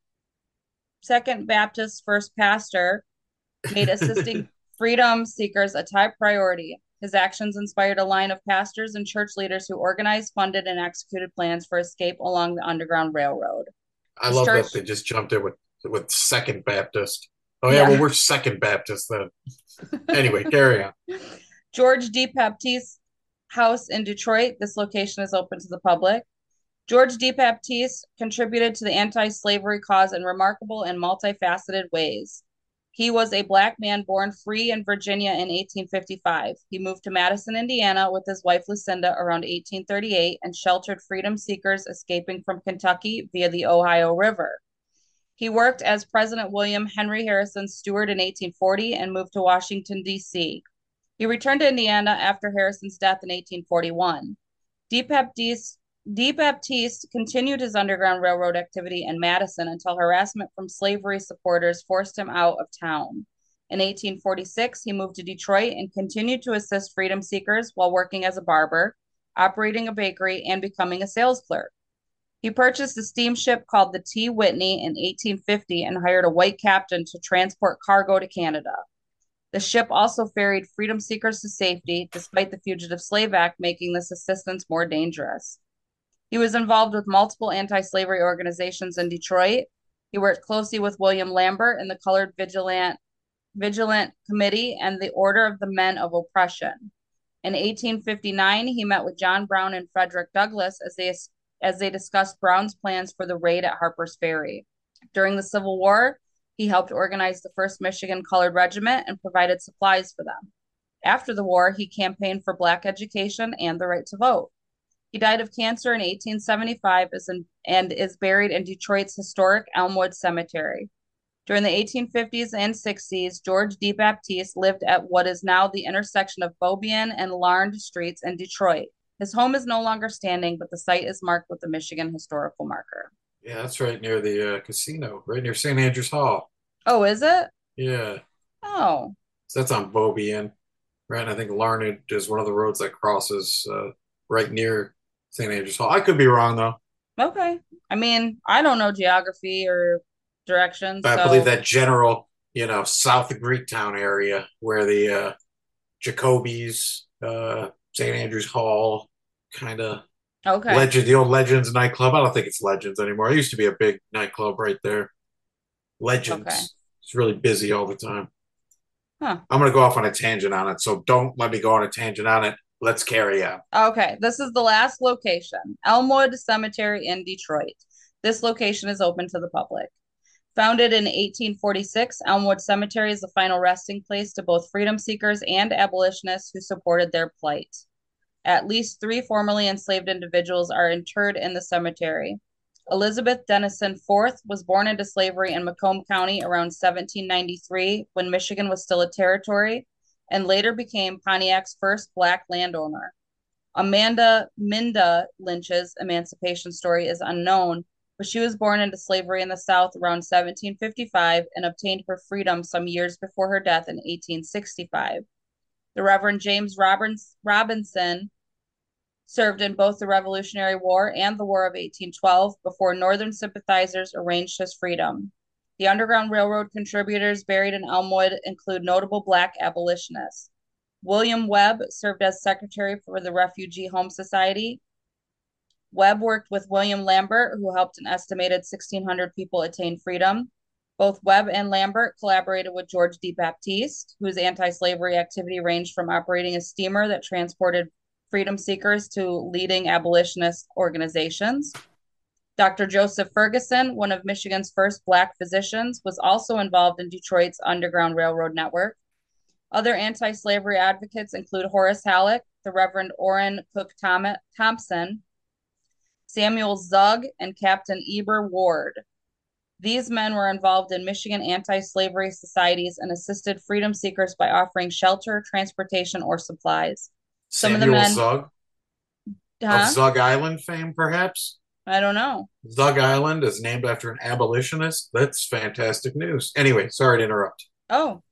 Second Baptist First Pastor, made assisting freedom seekers a top priority. His actions inspired a line of pastors and church leaders who organized, funded, and executed plans for escape along the Underground Railroad. I This love church, that they just jumped in with with Second Baptist. Oh yeah, well yeah. we're Second Baptist then. Anyway, carry on. George D. Baptiste House in Detroit. This location is open to the public. George D. Baptiste contributed to the anti-slavery cause in remarkable and multifaceted ways. He was a Black man born free in Virginia in eighteen fifty-five. He moved to Madison, Indiana with his wife Lucinda around eighteen thirty-eight and sheltered freedom seekers escaping from Kentucky via the Ohio River. He worked as President William Henry Harrison's steward in eighteen forty and moved to Washington, D C. He returned to Indiana after Harrison's death in eighteen forty-one. D. Baptiste D. Baptiste continued his Underground Railroad activity in Madison until harassment from slavery supporters forced him out of town. In eighteen forty-six, he moved to Detroit and continued to assist freedom seekers while working as a barber, operating a bakery, and becoming a sales clerk. He purchased a steamship called the T. Whitney in eighteen fifty and hired a white captain to transport cargo to Canada. The ship also ferried freedom seekers to safety, despite the Fugitive Slave Act making this assistance more dangerous. He was involved with multiple anti-slavery organizations in Detroit. He worked closely with William Lambert in the Colored Vigilant, Vigilant Committee and the Order of the Men of Oppression. In eighteen fifty-nine, he met with John Brown and Frederick Douglass as they, as they discussed Brown's plans for the raid at Harper's Ferry. During the Civil War, he helped organize the first Michigan Colored Regiment and provided supplies for them. After the war, he campaigned for Black education and the right to vote. He died of cancer in eighteen seventy-five and is buried in Detroit's historic Elmwood Cemetery. During the eighteen fifties and sixties, George D. Baptiste lived at what is now the intersection of Beaubien and Larned Streets in Detroit. His home is no longer standing, but the site is marked with the Michigan Historical Marker. Yeah, that's right near the uh, casino, right near Saint Andrews Hall. Oh, is it? Yeah. Oh. So that's on Beaubien, right? And I think Larned is one of the roads that crosses uh, right near Saint Andrews Hall. I could be wrong though. Okay. I mean, I don't know geography or directions, But I believe so that general, you know, south of Greektown area where the uh, Jacoby's, uh, Saint Andrews Hall, kind of okay. Legend, the old Legends nightclub. I don't think it's Legends anymore. It used to be a big nightclub right there. Legends. Okay. It's really busy all the time. Huh. I'm going to go off on a tangent on it, so don't let me go on a tangent on it. Let's carry on. Okay, this is the last location, Elmwood Cemetery in Detroit. This location is open to the public. Founded in eighteen forty-six, Elmwood Cemetery is the final resting place to both freedom seekers and abolitionists who supported their plight. At least three formerly enslaved individuals are interred in the cemetery. Elizabeth Dennison the fourth was born into slavery in Macomb County around seventeen ninety-three when Michigan was still a territory, and later became Pontiac's first Black landowner. Amanda Minda Lynch's emancipation story is unknown, but she was born into slavery in the South around seventeen fifty-five and obtained her freedom some years before her death in eighteen sixty-five. The Reverend James Robinson served in both the Revolutionary War and the War of eighteen twelve before Northern sympathizers arranged his freedom. The Underground Railroad contributors buried in Elmwood include notable Black abolitionists. William Webb served as secretary for the Refugee Home Society. Webb worked with William Lambert, who helped an estimated sixteen hundred people attain freedom. Both Webb and Lambert collaborated with George D. Baptiste, whose anti-slavery activity ranged from operating a steamer that transported freedom seekers to leading abolitionist organizations. Doctor Joseph Ferguson, one of Michigan's first Black physicians, was also involved in Detroit's Underground Railroad network. Other anti-slavery advocates include Horace Halleck, the Reverend Orrin Cook Thompson, Samuel Zugg, and Captain Eber Ward. These men were involved in Michigan anti-slavery societies and assisted freedom seekers by offering shelter, transportation, or supplies. Some of the Samuel men, Zugg of huh? Zug Island fame, perhaps? I don't know. Zug Island is named after an abolitionist. That's fantastic news. Anyway, sorry to interrupt. Oh,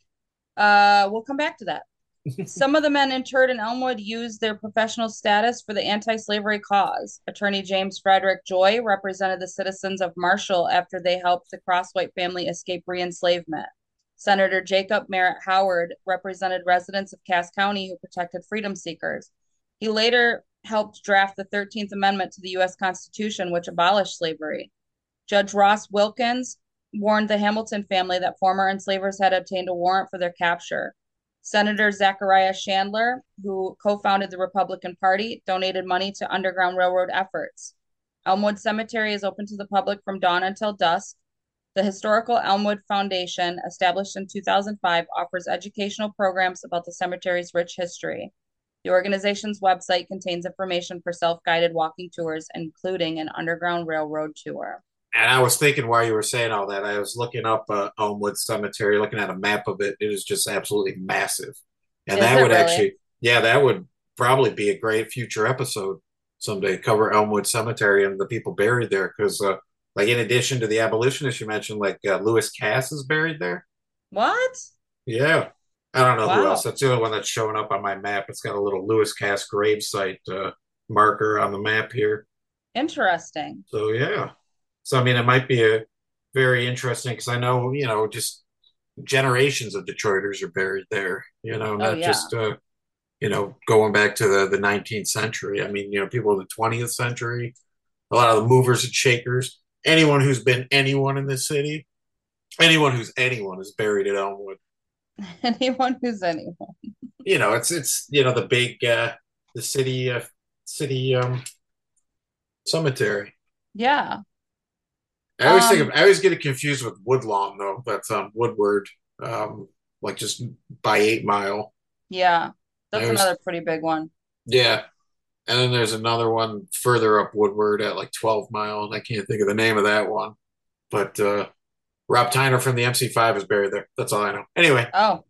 uh, we'll come back to that. Some of the men interred in Elmwood used their professional status for the anti-slavery cause. Attorney James Frederick Joy represented the citizens of Marshall after they helped the Crosswhite family escape re-enslavement. Senator Jacob Merritt Howard represented residents of Cass County who protected freedom seekers. He later helped draft the thirteenth Amendment to the U S Constitution, which abolished slavery. Judge Ross Wilkins warned the Hamilton family that former enslavers had obtained a warrant for their capture. Senator Zachariah Chandler, who co-founded the Republican Party, donated money to Underground Railroad efforts. Elmwood Cemetery is open to the public from dawn until dusk. The Historical Elmwood Foundation, established in two thousand five, offers educational programs about the cemetery's rich history. The organization's website contains information for self-guided walking tours, including an Underground Railroad tour. And I was thinking while you were saying all that, I was looking up uh, Elmwood Cemetery, looking at a map of it. It is just absolutely massive. And Is that it would really? actually, yeah, that would probably be a great future episode someday, cover Elmwood Cemetery and the people buried there. Because, uh, like, in addition to the abolitionists you mentioned, like uh, Lewis Cass is buried there. What? Yeah. I don't know who else. Wow. That's the only one that's showing up on my map. It's got a little Lewis Cass gravesite uh, marker on the map here. Interesting. So, yeah. So, I mean, it might be a very interesting because I know, you know, just generations of Detroiters are buried there, you know, Oh, not yeah. just, uh, you know, going back to the, the nineteenth century. I mean, you know, people in the twentieth century, a lot of the movers and shakers, anyone who's been anyone in this city, anyone who's anyone is buried at Elmwood. Anyone who's anyone. You know, it's, it's, you know, the big, uh, the city, uh, city, um, cemetery. Yeah. I always think of, Um, I always get it confused with Woodlawn though. That's um Woodward, um, like just by Eight Mile. yeah. I That's always, another pretty big one. yeah. And then there's another one further up Woodward at like twelve Mile, and I can't think of the name of that one. But uh, Rob Tyner from the M C five is buried there. That's all I know. Anyway, Oh.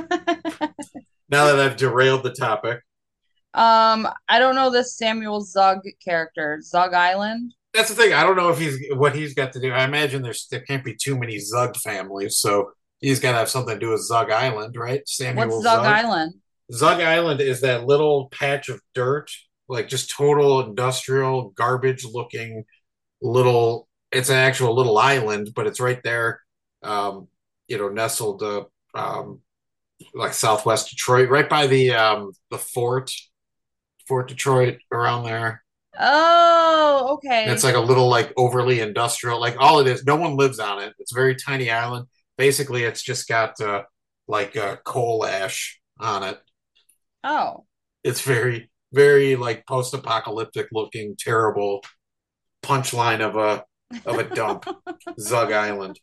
now that I've derailed the topic, Um, I don't know this Samuel Zug character. Zug Island? that's the thing. I don't know if he's what he's got to do. I imagine there's there can't be too many Zug families, so he's got to have something to do with Zug Island, right? What's Samuel Zug Zug. Island? Zug Island is that little patch of dirt, like just total industrial garbage looking little. It's an actual little island, but it's right there, um, you know, nestled uh, um, like Southwest Detroit, right by the um, the fort, Fort Detroit, around there. Oh, And it's okay. like a little like overly industrial, like all it is. No one lives on it. It's a very tiny island. Basically, it's just got uh, like uh, coal ash on it. Oh, It's very, very like post-apocalyptic looking, terrible punchline of a of a dump, Zug Island.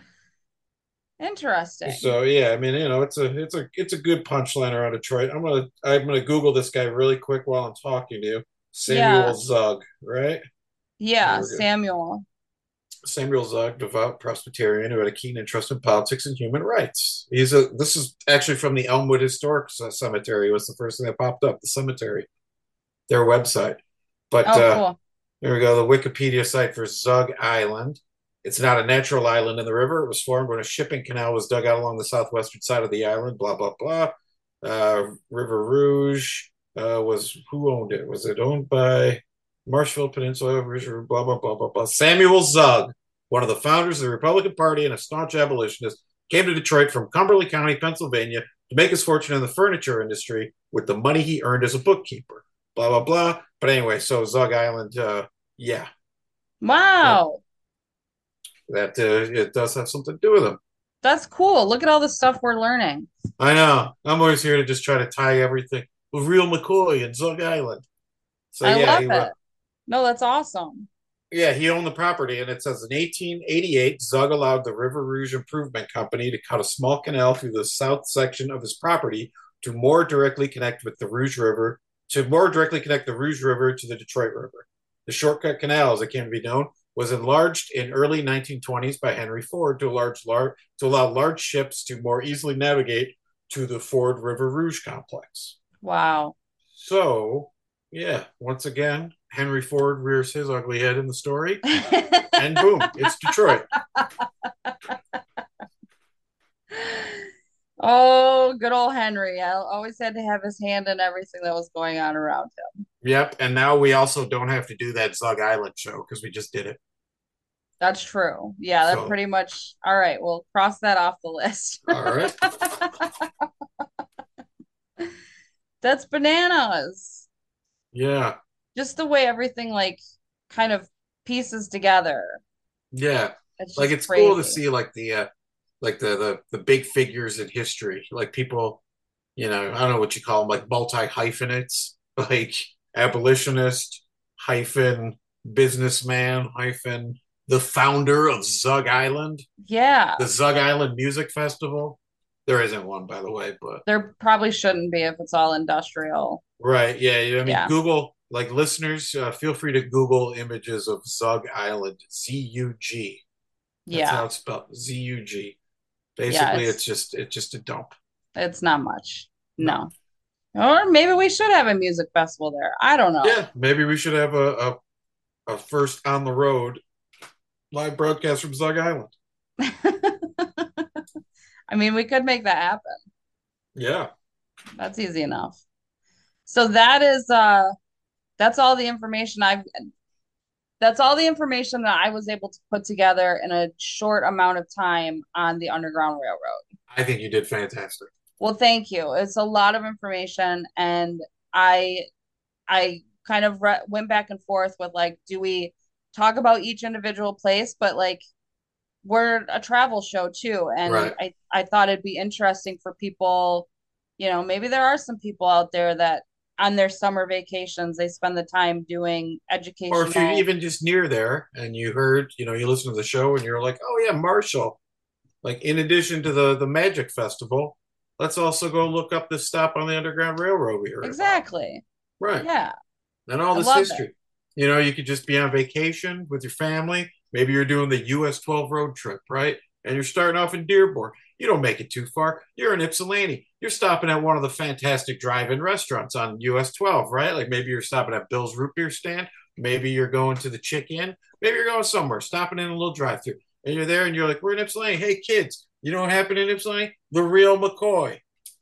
interesting. So yeah, I mean, you know, it's a it's a it's a good punchline around Detroit. I'm gonna I'm gonna Google this guy really quick while I'm talking to you. Samuel Yeah. Zug, right? Yeah, There we go. Samuel. Samuel Zug, devout Presbyterian who had a keen interest in politics and human rights. He's a. This is actually from the Elmwood Historic Cemetery. Was the first thing that popped up. The cemetery, their website. But Oh, uh, cool. Here we go. The Wikipedia site for Zug Island. It's not a natural island in the river. It was formed when a shipping canal was dug out along the southwestern side of the island. Blah blah blah. Uh, River Rouge uh, was who owned it? Was it owned by Marshfield Peninsula? Blah blah blah blah blah. Samuel Zug, one of the founders of the Republican Party and a staunch abolitionist, came to Detroit from Cumberland County, Pennsylvania, to make his fortune in the furniture industry with the money he earned as a bookkeeper. Blah blah blah. But anyway, so Zug Island, uh, yeah, yeah, Wow. that uh, it does have something to do with him. That's cool. Look at all the stuff we're learning. I know. I'm always here to just try to tie everything with real McCoy and Zug Island. So I yeah, love he it. No, that's awesome. yeah, he owned the property, and it says in eighteen eighty-eight, Zug allowed the River Rouge Improvement Company to cut a small canal through the south section of his property to more directly connect with the Rouge River, to more directly connect the Rouge River to the Detroit River. The shortcut canal, as it came to be known, was enlarged in early nineteen twenties by Henry Ford to, large, large, to allow large ships to more easily navigate to the Ford River Rouge complex. Wow. So, yeah, once again, Henry Ford rears his ugly head in the story, and boom, it's Detroit. Oh, good old Henry. I always had to have his hand in everything that was going on around him. Yep, and now we also don't have to do that Zug Island show because we just did it. That's true. Yeah, that So, pretty much. All right, we'll cross that off the list. all right. That's bananas. Yeah, Just the way everything like kind of pieces together. yeah. It's Like just it's cool to crazy. see like the uh like the the the big figures in history, like people, you know, I don't know what you call them, like multi hyphenates, like abolitionist hyphen businessman hyphen the founder of Zug Island, Yeah, the Zug Island Music Festival. There isn't one, by the way, but there probably shouldn't be if it's all industrial. right, yeah. yeah, I mean, Yeah, Google, like listeners, uh, feel free to Google images of Zug Island, Z U G. That's how yeah, it's spelled, Z U G. yeah. Basically, it's It's just it's just a dump. it's not much. No. No. Or maybe we should have a music festival there. I don't know. Yeah, maybe we should have a, a, a first on the road live broadcast from Zug Island. I mean, we could make that happen. Yeah. That's easy enough. So that is uh that's all the information I've that's all the information that I was able to put together in a short amount of time on the Underground Railroad. I think you did fantastic. Well, thank you. It's a lot of information, and I I kind of re- went back and forth with like, do we talk about each individual place? But like, we're a travel show too, and Right. I I thought it'd be interesting for people. You know, maybe there are some people out there that on their summer vacations they spend the time doing Or if you're educational. even just near there and you heard, you know, you listen to the show and you're like, oh yeah, Marshall. Like in addition to the the Magic Festival, let's also go look up this stop on the Underground Railroad we heard about. Exactly. Right. Yeah, And all I this love it. history. You know, you could just be on vacation with your family. Maybe you're doing the U S twelve road trip, right? And you're starting off in Dearborn. You don't make it too far. You're in Ypsilanti. You're stopping at one of the fantastic drive-in restaurants on U S twelve, right? Like maybe you're stopping at Bill's Root Beer Stand. Maybe you're going to the Chick Inn. Maybe you're going somewhere, stopping in a little drive-through. And you're there and you're like, we're in Ypsilanti. Hey, kids, you know what happened in Ypsilanti? The real McCoy.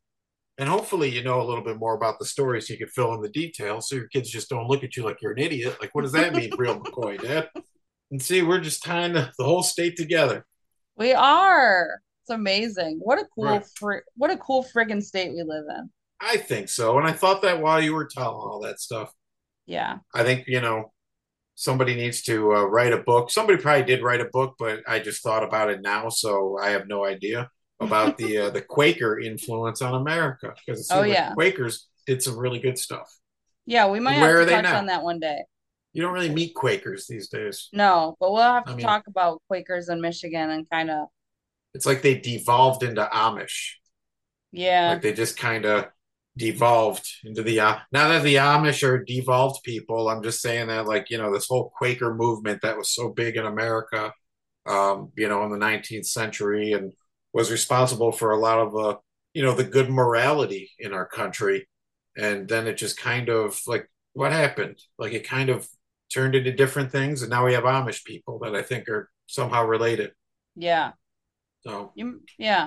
And hopefully you know a little bit more about the story so you can fill in the details so your kids just don't look at you like you're an idiot. Like, what does that mean, real McCoy, Dad? And see, we're just tying the, the whole state together. We are. It's amazing. What a cool Right. fr what a cool friggin' state we live in. I think so. And I thought that while you were telling all that stuff. Yeah. I think, you know, somebody needs to uh, write a book. Somebody probably did write a book, but I just thought about it now. So I have no idea about the uh, the Quaker influence on America because it Oh seems like the yeah. Quakers did some really good stuff. Yeah, we might And have where to are they touch on now? that one day. You don't really meet Quakers these days. No, but we'll have I to mean, talk about Quakers in Michigan and kind of, it's like they devolved into Amish. yeah. Like they just kind of devolved into the uh, now that the Amish are devolved people. I'm just saying that like you know this whole Quaker movement that was so big in America, um, you know, in the nineteenth century and was responsible for a lot of uh, you know the good morality in our country. And then it just kind of like what happened? Like it kind of turned into different things, and now we have Amish people that I think are somehow related. Yeah. So You, yeah.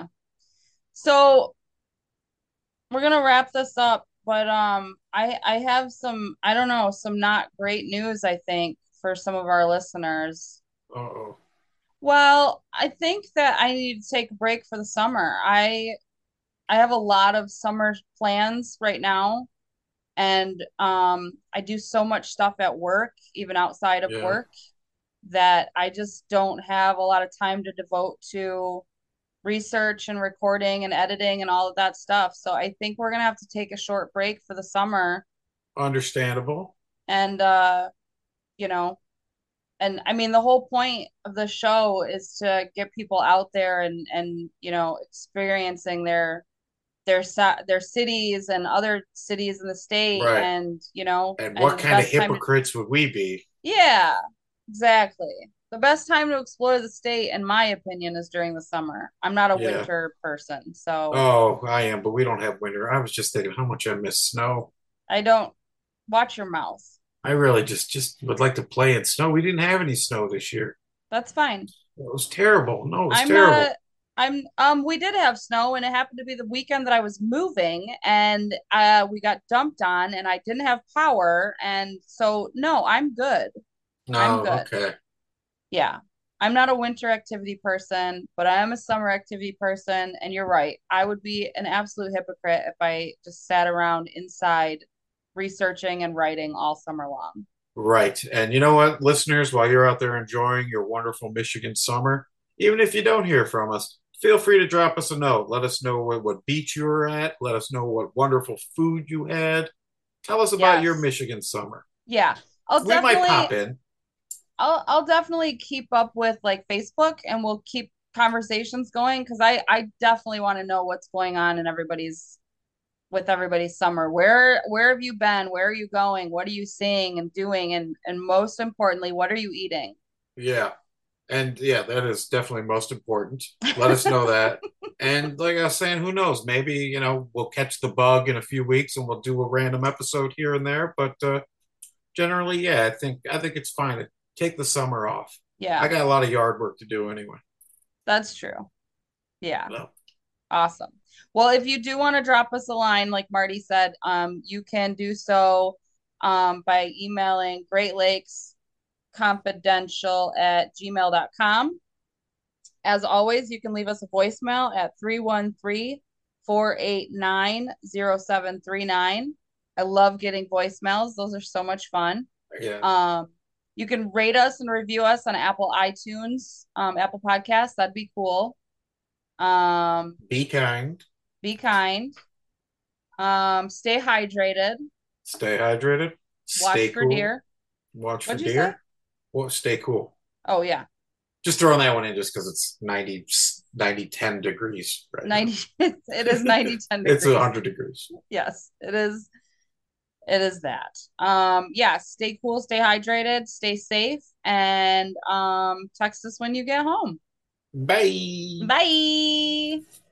So we're gonna wrap this up, but um I I have some, I don't know, some not great news, I think, for some of our listeners. oh, Well, I think that I need to take a break for the summer. I I have a lot of summer plans right now, and um I do so much stuff at work, even outside of Yeah, work, that I just don't have a lot of time to devote to research and recording and editing and all of that stuff. So I think we're gonna have to take a short break for the summer understandable. and uh you know, and I mean the whole point of the show is to get people out there and and you know, experiencing their their their cities and other cities in the state, Right. and you know, And what and the kind of best time to, hypocrites would we be? yeah, exactly. The best time to explore the state, in my opinion, is during the summer. I'm not a Yeah. winter person, so Oh, I am, but we don't have winter. I was just thinking how much I miss snow. I don't. Watch your mouth. I really just just would like to play in snow. We didn't have any snow this year. That's fine. It was terrible. No, it was I'm not terrible. a I'm um we did have snow, and it happened to be the weekend that I was moving, and uh we got dumped on, and I didn't have power, and so no, I'm good. I'm No, good. okay. Yeah. I'm not a winter activity person, but I am a summer activity person, and you're right. I would be an absolute hypocrite if I just sat around inside researching and writing all summer long. Right. And you know what, listeners, while you're out there enjoying your wonderful Michigan summer, even if you don't hear from us, feel free to drop us a note. Let us know what, what beach you were at. Let us know what wonderful food you had. Tell us about your Yes. Michigan summer. Yeah. I'll We might definitely pop in. I'll I'll definitely keep up with like Facebook, and we'll keep conversations going, because I I definitely want to know what's going on in everybody's with everybody's summer. Where where have you been? Where are you going? What are you seeing and doing? And and most importantly, what are you eating? Yeah. And yeah, that is definitely most important. Let us know that. And like I was saying, who knows? Maybe, you know, we'll catch the bug in a few weeks and we'll do a random episode here and there. But uh, generally, yeah, I think I think it's fine to take the summer off. I Yeah, got a lot of yard work to do anyway. that's true. Yeah, No. awesome. Well, if you do want to drop us a line, like Marty said, um, you can do so um, by emailing Great Lakes Confidential at gmail dot com. As always, you can leave us a voicemail at three one three, four eight nine, zero seven three nine. I love getting voicemails. Those are so much fun. Yeah. Um, you can rate us and review us on Apple iTunes, um, Apple Podcasts. That'd be cool. Um, Be kind. be kind. Um, stay hydrated. Stay hydrated. Watch Stay for cool. deer. Watch for What'd you say? deer. Well, stay cool. Oh, yeah. Just throwing that one in just because it's ninety, ninety, ten degrees right now. ninety, it is ninety ten It's degrees. one hundred degrees. Yes, it is. It is that. Um, yeah, stay cool, stay hydrated, stay safe, and um, text us when you get home. Bye. Bye.